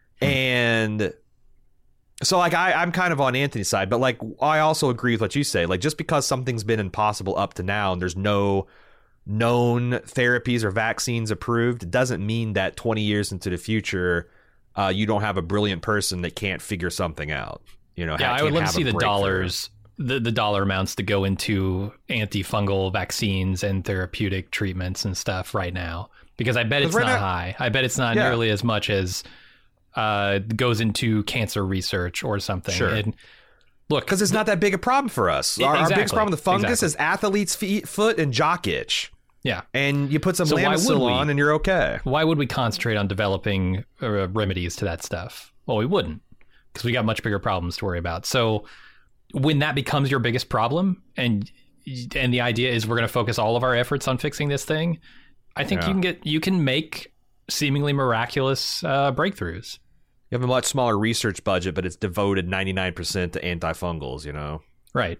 And so, like, I'm kind of on Anthony's side, but, like, I also agree with what you say. Like, just because something's been impossible up to now and there's no known therapies or vaccines approved, it doesn't mean that 20 years into the future, you don't have a brilliant person that can't figure something out. You know, I would love to see the dollars. The dollar amounts to go into antifungal vaccines and therapeutic treatments and stuff right now, because I bet it's not high. I bet it's not nearly as much as goes into cancer research or something. Sure. And look, because it's not that big a problem for us. Our biggest problem with the fungus is athlete's foot and jock itch. Yeah. And you put some Lamisil on and you're okay. Why would we concentrate on developing remedies to that stuff? Well, we wouldn't, because we got much bigger problems to worry about. So when that becomes your biggest problem, and the idea is we're going to focus all of our efforts on fixing this thing, I think you can make seemingly miraculous breakthroughs. You have a much smaller research budget, but it's devoted 99% to antifungals, you know? Right.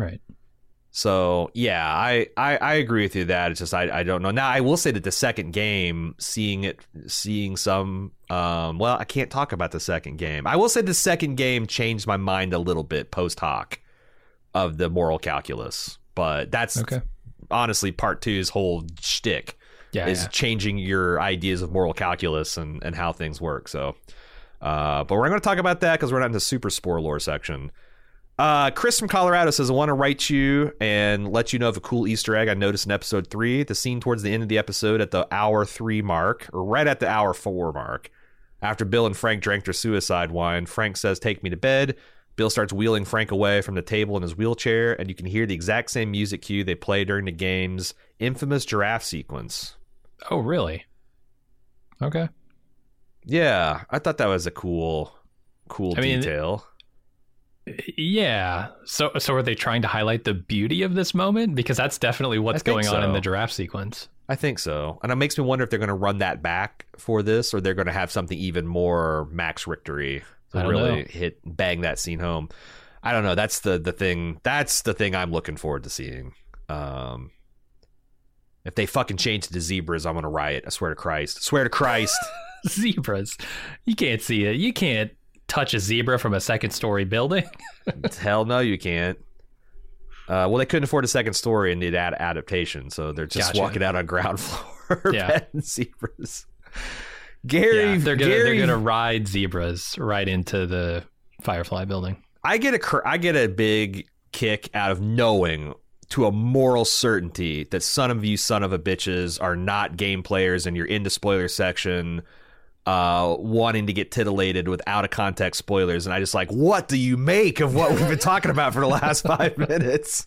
So, yeah, I agree with you that it's just, I don't know. Now, I will say that the second game, seeing some, well, I can't talk about the second game. I will say the second game changed my mind a little bit post hoc of the moral calculus, but that's honestly part 2's whole shtick is changing your ideas of moral calculus and how things work. So, but we're not going to talk about that because we're not in the super spoiler lore section. Chris from Colorado says, I want to write you and let you know of a cool Easter egg I noticed in episode 3. The scene towards the end of the episode at the hour 3 mark, or right at the hour 4 mark. After Bill and Frank drank their suicide wine, Frank says, take me to bed. Bill starts wheeling Frank away from the table in his wheelchair, and you can hear the exact same music cue they play during the game's infamous giraffe sequence. Oh, really? Okay. Yeah, I thought that was a cool detail. Yeah. So are they trying to highlight the beauty of this moment? Because that's definitely what's going on in the giraffe sequence. I think so. And it makes me wonder if they're going to run that back for this, or they're going to have something even more Max Richtery to really bang that scene home. I don't know. That's the thing. That's the thing I'm looking forward to seeing. If they fucking change it to zebras, I'm going to riot. I swear to Christ. Swear to Christ. Zebras. You can't see it. You can't touch a zebra from a second-story building. Hell no, you can't. Well, they couldn't afford a second story and need adaptation, so they're just walking out on ground floor petting zebras. Gary, they're gonna ride zebras right into the Firefly building. I get a big kick out of knowing to a moral certainty that some of you son of a bitches are not game players and you're in the spoiler section wanting to get titillated with out of context spoilers, and I just like, what do you make of what we've been talking about for the last 5 minutes?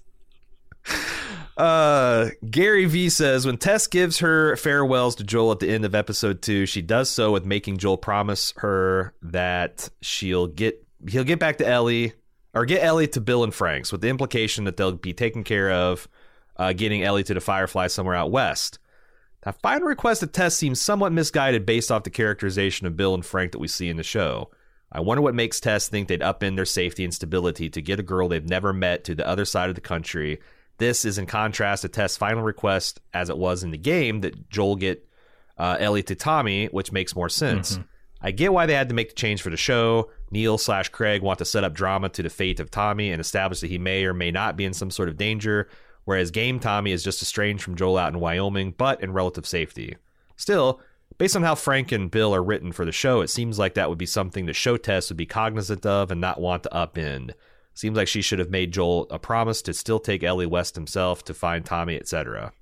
Gary V says, when Tess gives her farewells to Joel at the end of episode 2, she does so with making Joel promise her that he'll get back to Ellie, or get Ellie to Bill and Frank's, with the implication that they'll be taken care of getting Ellie to the Firefly somewhere out west. That final request of Tess seems somewhat misguided based off the characterization of Bill and Frank that we see in the show. I wonder what makes Tess think they'd upend their safety and stability to get a girl they've never met to the other side of the country. This is in contrast to Tess' final request, as it was in the game, that Joel get Ellie to Tommy, which makes more sense. Mm-hmm. I get why they had to make the change for the show. Neil/Craig want to set up drama to the fate of Tommy and establish that he may or may not be in some sort of danger, whereas game Tommy is just estranged from Joel out in Wyoming, but in relative safety. Still, based on how Frank and Bill are written for the show, it seems like that would be something the show Tess would be cognizant of and not want to upend. Seems like she should have made Joel a promise to still take Ellie west himself to find Tommy, etc.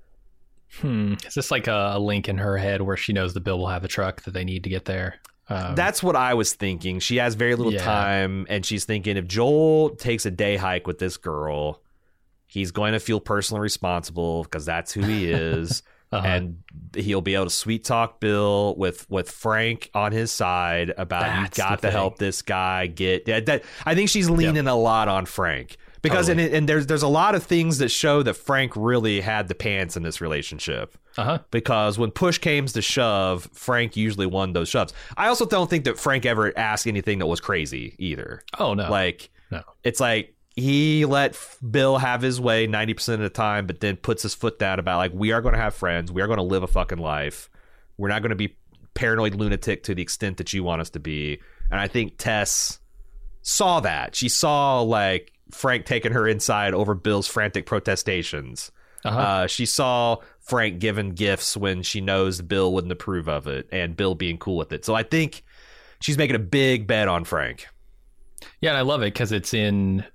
Is this like a link in her head where she knows that Bill will have a truck that they need to get there? That's what I was thinking. She has very little time, and she's thinking if Joel takes a day hike with this girl, he's going to feel personally responsible because that's who he is. And he'll be able to sweet talk Bill with Frank on his side about you've got to help this guy get that. I think she's leaning a lot on Frank because and there's a lot of things that show that Frank really had the pants in this relationship. Because when push came to shove, Frank usually won those shoves. I also don't think that Frank ever asked anything that was crazy either. Oh no, it's like. He let Bill have his way 90% of the time, but then puts his foot down about, like, we are going to have friends. We are going to live a fucking life. We're not going to be paranoid lunatic to the extent that you want us to be. And I think Tess saw that. She saw, like, Frank taking her inside over Bill's frantic protestations. She saw Frank giving gifts when she knows Bill wouldn't approve of it and Bill being cool with it. So I think she's making a big bet on Frank. Yeah, and I love it because it's in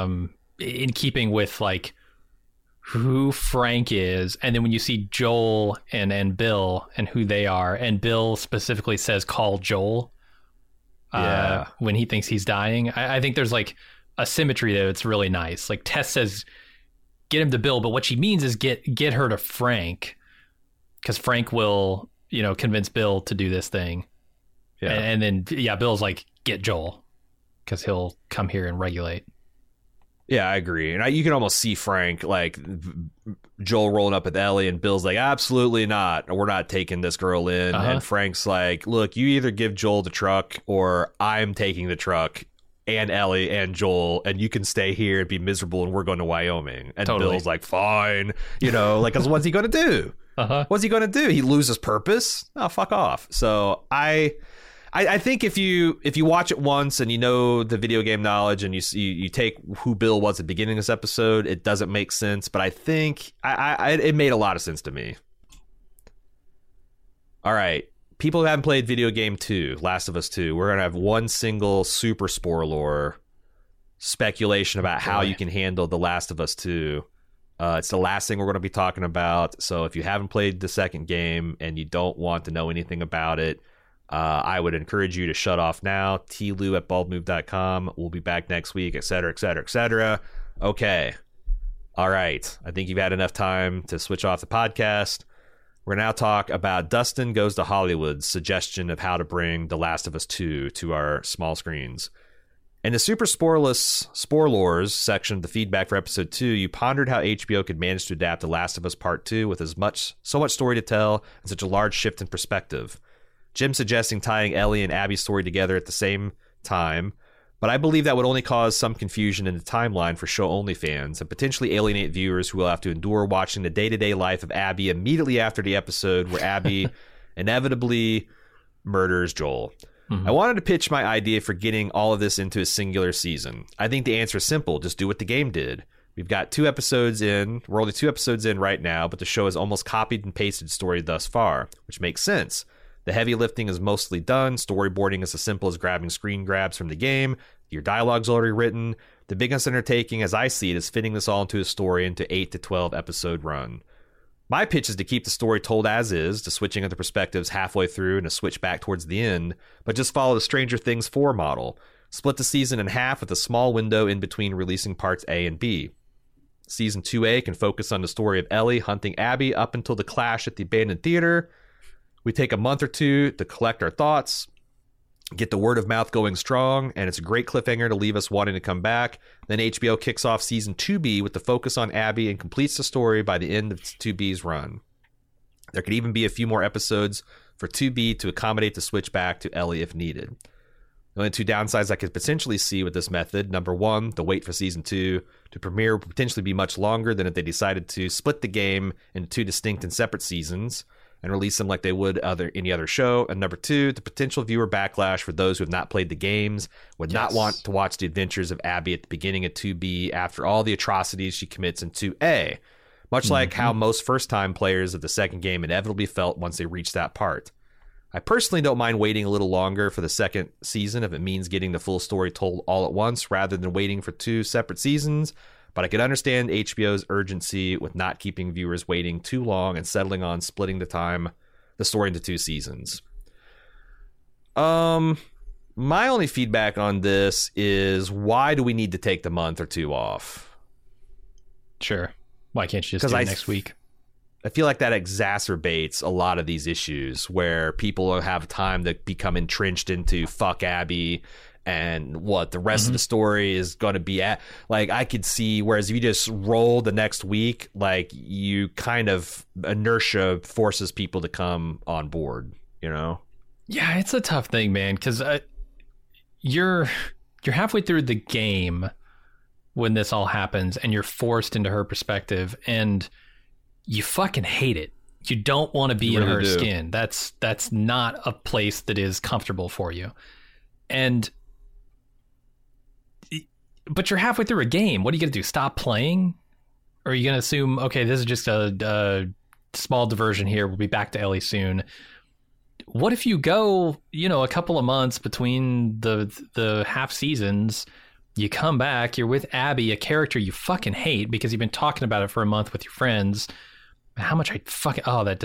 keeping with like who Frank is, and then when you see Joel and Bill and who they are, and Bill specifically says call Joel when he thinks he's dying. I think there's like a symmetry there that's really nice. Like Tess says, get him to Bill, but what she means is get her to Frank, because Frank will convince Bill to do this thing. Yeah, and then Bill's like get Joel. Because he'll come here and regulate. Yeah, I agree. And you can almost see Frank, like, Joel rolling up with Ellie, and Bill's like, absolutely not. We're not taking this girl in. And Frank's like, look, you either give Joel the truck, or I'm taking the truck, and Ellie, and Joel, and you can stay here and be miserable, and we're going to Wyoming. And Bill's like, fine. Because what's he going to do? What's he going to do? He loses purpose? Oh, fuck off. So I think if you watch it once and you know the video game knowledge and you take who Bill was at the beginning of this episode, it doesn't make sense. But I think it made a lot of sense to me. All right. People who haven't played video game 2, Last of Us 2, we're going to have one single super spoiler speculation about how you can handle The Last of Us 2. It's the last thing we're going to be talking about. So if you haven't played the second game and you don't want to know anything about it, I would encourage you to shut off now. tlu@baldmove.com. We'll be back next week, etc., etc., etc. Okay. All right. I think you've had enough time to switch off the podcast. We're now talk about Dustin Goes to Hollywood's suggestion of how to bring The Last of Us 2 to our small screens. In the super spoilers section of the feedback for episode 2, you pondered how HBO could manage to adapt The Last of Us Part 2 with so much story to tell and such a large shift in perspective. Jim suggesting tying Ellie and Abby's story together at the same time, but I believe that would only cause some confusion in the timeline for show-only fans and potentially alienate viewers who will have to endure watching the day-to-day life of Abby immediately after the episode where Abby inevitably murders Joel. I wanted to pitch my idea for getting all of this into a singular season. I think the answer is simple. Just do what the game did. We've got 2 episodes in. We're only 2 episodes in right now, but the show has almost copied and pasted story thus far, which makes sense. The heavy lifting is mostly done. Storyboarding is as simple as grabbing screen grabs from the game. Your dialogue's already written. The biggest undertaking, as I see it, is fitting this all into a story into 8 to 12 episode run. My pitch is to keep the story told as is, to switching of the perspectives halfway through and to switch back towards the end, but just follow the Stranger Things 4 model. Split the season in half with a small window in between releasing parts A and B. Season 2A can focus on the story of Ellie hunting Abby up until the clash at the abandoned theater. We take a month or 2 to collect our thoughts, get the word of mouth going strong, and it's a great cliffhanger to leave us wanting to come back. Then HBO kicks off season 2B with the focus on Abby and completes the story by the end of 2B's run. There could even be a few more episodes for 2B to accommodate the switch back to Ellie if needed. The only 2 downsides I could potentially see with this method: number 1, the wait for season 2 to premiere would potentially be much longer than if they decided to split the game into 2 distinct and separate seasons and release them like they would any other show. And number 2, the potential viewer backlash for those who have not played the games, would not want to watch the adventures of Abby at the beginning of 2B after all the atrocities she commits in 2A, much like how most first-time players of the second game inevitably felt once they reached that part. I personally don't mind waiting a little longer for the second season if it means getting the full story told all at once rather than waiting for 2 separate seasons, but I could understand HBO's urgency with not keeping viewers waiting too long and settling on splitting the story into 2 seasons. My only feedback on this is, why do we need to take the month or 2 off? Sure. Why can't you just do it next week? I feel like that exacerbates a lot of these issues where people have time to become entrenched into fuck Abby and what the rest of the story is going to be at. Like, I could see, whereas if you just roll the next week, like, you kind of, inertia forces people to come on board, you know? Yeah, it's a tough thing, man, because you're halfway through the game when this all happens, and you're forced into her perspective, and you fucking hate it. You don't want to be in her skin. That's not a place that is comfortable for you. But you're halfway through a game. What are you going to do? Stop playing? Or are you going to assume, okay, this is just a small diversion here. We'll be back to Ellie soon. What if you go, a couple of months between the half seasons, you come back, you're with Abby, a character you fucking hate because you've been talking about it for a month with your friends. How much I fucking,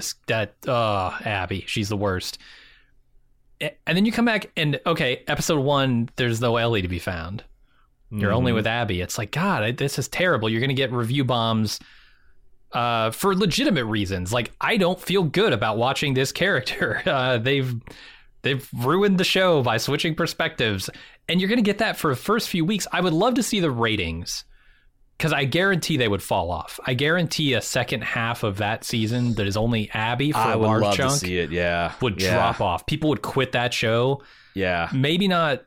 Abby, she's the worst. And then you come back and, okay, episode 1, there's no Ellie to be found. You're only with Abby. It's like, God, this is terrible. You're going to get review bombs for legitimate reasons. Like, I don't feel good about watching this character. They've ruined the show by switching perspectives. And you're going to get that for the first few weeks. I would love to see the ratings, because I guarantee they would fall off. I guarantee a second half of that season that is only Abby for a large chunk, to see it, would drop off. People would quit that show. Yeah. Maybe not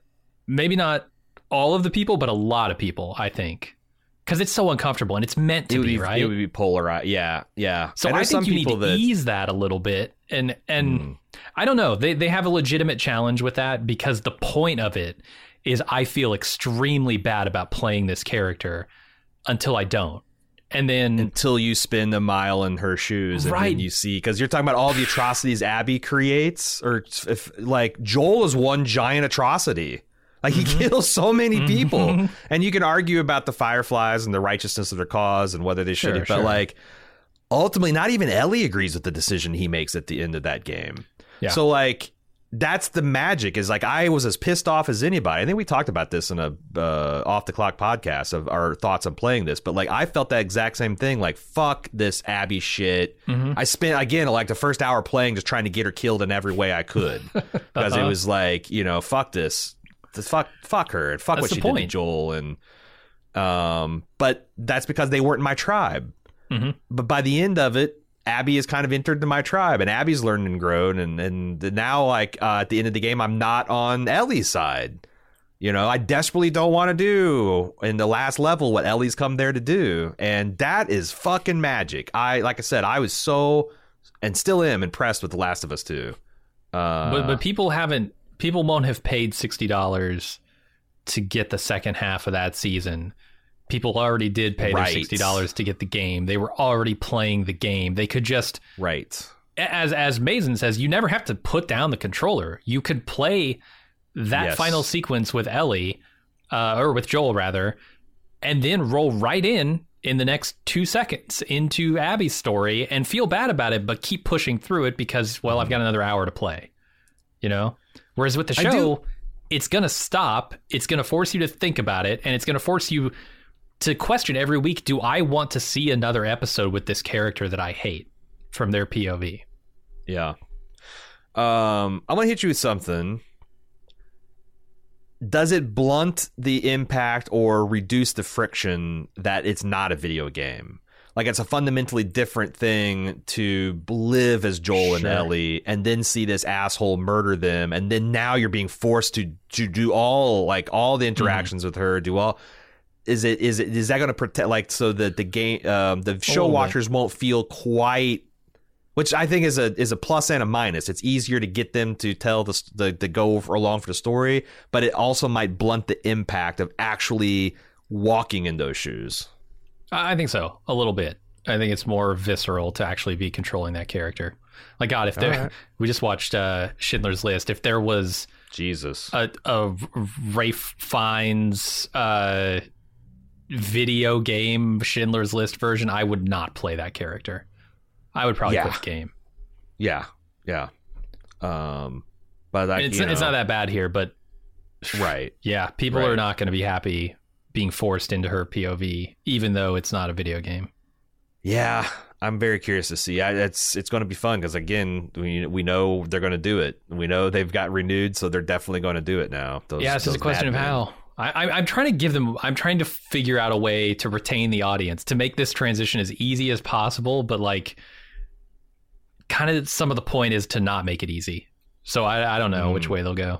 all of the people, but a lot of people, I think. Because it's so uncomfortable, and it's meant to be, right? It would be polarized. Yeah. So I think you need to ease that a little bit. And I don't know. They have a legitimate challenge with that, because the point of it is I feel extremely bad about playing this character until I don't. And then until you spend a mile in her shoes, and then you see, because you're talking about all the atrocities Abby creates, or if, like, Joel is one giant atrocity. Like, he kills so many people, and you can argue about the Fireflies and the righteousness of their cause and whether they should have, but like, ultimately, not even Ellie agrees with the decision he makes at the end of that game. Yeah. So, like, that's the magic, is like, I was as pissed off as anybody. I think we talked about this in a Off the Clock podcast of our thoughts on playing this, but like, I felt that exact same thing. Like, fuck this Abby shit. I spent, again, like the first hour playing just trying to get her killed in every way I could, because it was like, fuck this. fuck her and fuck That's what the she point. did to Joel, and but that's because they weren't in my tribe. Mm-hmm. But by the end of it, Abby has kind of entered into my tribe, and Abby's learned and grown, and now like at the end of the game, I'm not on Ellie's side. I desperately don't want to do in the last level what Ellie's come there to do, and that is fucking magic. Like I said, I was so and still am impressed with The Last of Us 2. But people won't have paid $60 to get the second half of that season. People already did pay their $60 to get the game. They were already playing the game. They could just as Mason says, you never have to put down the controller. You could play that final sequence with Ellie, or with Joel rather, and then roll right in the next 2 seconds into Abby's story and feel bad about it, but keep pushing through it because, well, I've got another hour to play. Whereas with the show, it's going to stop. It's going to force you to think about it, and it's going to force you to question every week, do I want to see another episode with this character that I hate from their POV? Yeah. I'm going to hit you with something. Does it blunt the impact or reduce the friction that it's not a video game? Like, it's a fundamentally different thing to live as Joel and Ellie and then see this asshole murder them, and then now you're being forced to do all the interactions with her, do all... Is that going to protect, like, so that the game, the show watchers won't feel quite, which I think is a plus and a minus. It's easier to get them to tell the go along for the story, but it also might blunt the impact of actually walking in those shoes. I think so, a little bit. I think it's more visceral to actually be controlling that character. Like, God, if there, we just watched Schindler's List. If there was a Ralph Fiennes video game Schindler's List version, I would not play that character. I would probably quit the game. Yeah. But it's not that bad here, but yeah, people are not going to be happy being forced into her POV, even though it's not a video game. Yeah, I'm very curious to see. It's going to be fun because, again, we know they're going to do it. We know they've got renewed, so they're definitely going to do it now. It's just a question of how. I'm trying to figure out a way to retain the audience, to make this transition as easy as possible, but like, kind of some of the point is to not make it easy. So I don't know which way they'll go.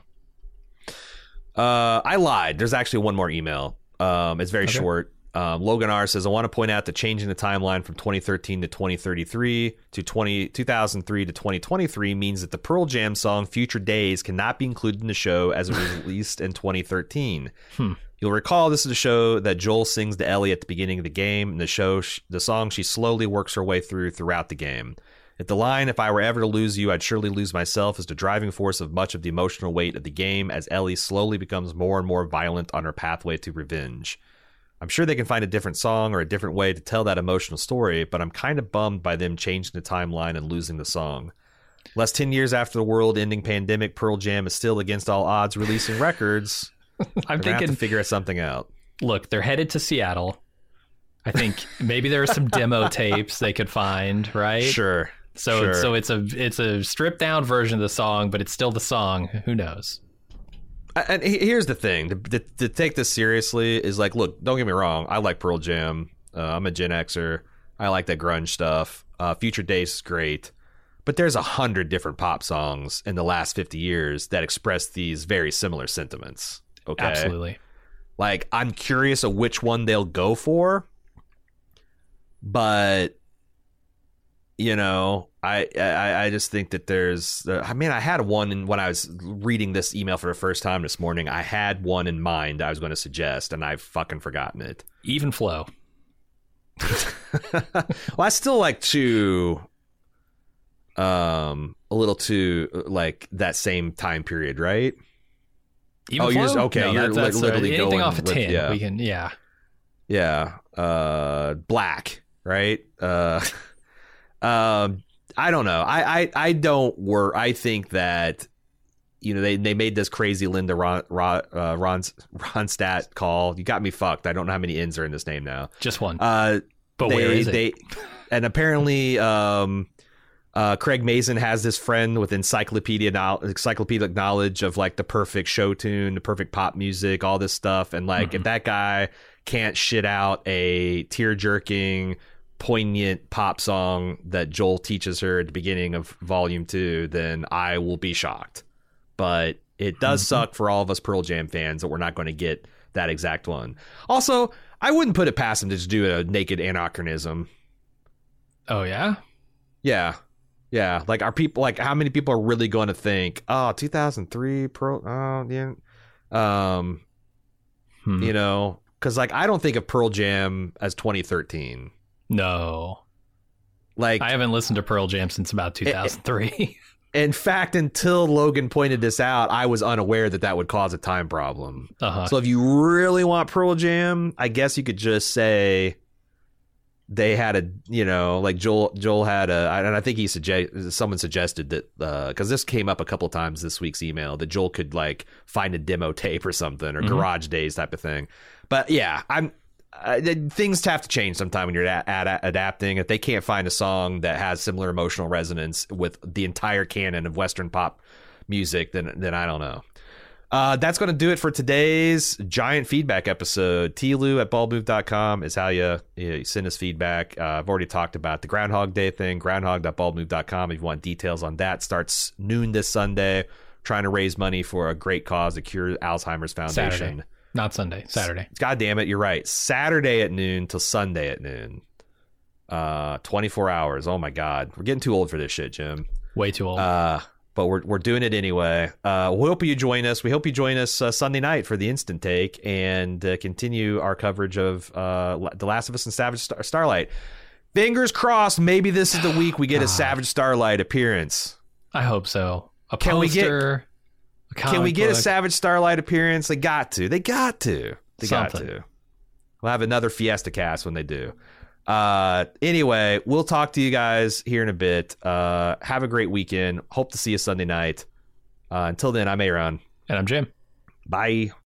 I lied. There's actually one more email. It's very short. Logan R says, I want to point out that changing the timeline from 2013 to 2033 to 2003 to 2023 means that the Pearl Jam song Future Days cannot be included in the show as it was released in 2013. You'll recall this is a show that Joel sings to Ellie at the beginning of the game. In the show, the song she slowly works her way throughout the game. If the line, if I were ever to lose you, I'd surely lose myself, is the driving force of much of the emotional weight of the game as Ellie slowly becomes more and more violent on her pathway to revenge. I'm sure they can find a different song or a different way to tell that emotional story, but I'm kind of bummed by them changing the timeline and losing the song. Less 10 years after the world-ending pandemic, Pearl Jam is still against all odds releasing records. I'm thinking, have to figure something out. Look, they're headed to Seattle. I think maybe there are some demo tapes they could find, right? Sure. So it's a stripped down version of the song, but it's still the song. Who knows? And here's the thing, to take this seriously is like, look, don't get me wrong. I like Pearl Jam. I'm a Gen Xer. I like that grunge stuff. Future Days is great. But there's 100 different pop songs in the last 50 years that express these very similar sentiments. Okay. Absolutely. Like, I'm curious of which one they'll go for. But, you know, I just think that there's... I mean, I had one when I was reading this email for the first time this morning. I had one in mind I was going to suggest, and I've fucking forgotten it. Even flow. Well, I still like to... a little too, like, that same time period, right? Even you're just, okay. No, you're literally anything going off of 10. Yeah. We can, Black, right? I don't know. I don't work. I think that, you know, they made this crazy Linda Ronstadt call. You got me fucked. I don't know how many N's are in this name now. Just one. But where is it? And apparently, Craig Mazin has this friend with encyclopedic knowledge of like the perfect show tune, the perfect pop music, all this stuff. And like, if that guy can't shit out a tear-jerking, poignant pop song that Joel teaches her at the beginning of Volume 2, then I will be shocked. But it does suck for all of us Pearl Jam fans that we're not going to get that exact one. Also, I wouldn't put it past him to just do a naked anachronism. Oh, yeah? Yeah. Yeah, like, are people, like, how many people are really going to think, 2003 Pearl, yeah, you know, because, like, I don't think of Pearl Jam as 2013. No. Like, I haven't listened to Pearl Jam since about 2003. In fact, until Logan pointed this out, I was unaware that would cause a time problem. So if you really want Pearl Jam, I guess you could just say they had a, you know, like Joel had a, and I think someone suggested that, because this came up a couple times this week's email, that Joel could like find a demo tape or something, or Garage Days type of thing. But yeah, things have to change sometime when you're adapting. If they can't find a song that has similar emotional resonance with the entire canon of Western pop music, then I don't know. That's going to do it for today's giant feedback episode. tlu@baldmove.com is how you send us feedback. I've already talked about the Groundhog Day thing, groundhog.baldmove.com. If you want details on that, starts noon this Sunday, trying to raise money for a great cause, the Cure Alzheimer's Foundation. Saturday. Not Sunday, Saturday. God damn it, you're right. Saturday at noon till Sunday at noon. 24 hours. Oh my God. We're getting too old for this shit, Jim. Way too old. But we're doing it anyway. We hope you join us. We hope you join us Sunday night for the Instant Take and continue our coverage of The Last of Us and Savage Starlight. Fingers crossed, maybe this is the week we get a Savage Starlight appearance. I hope so. Can we get a Savage Starlight appearance? They got to. They got to. We'll have another Fiesta cast when they do. Anyway, we'll talk to you guys here in a bit. Have a great weekend. Hope to see you Sunday night. Until then, I'm Aaron. And I'm Jim. Bye.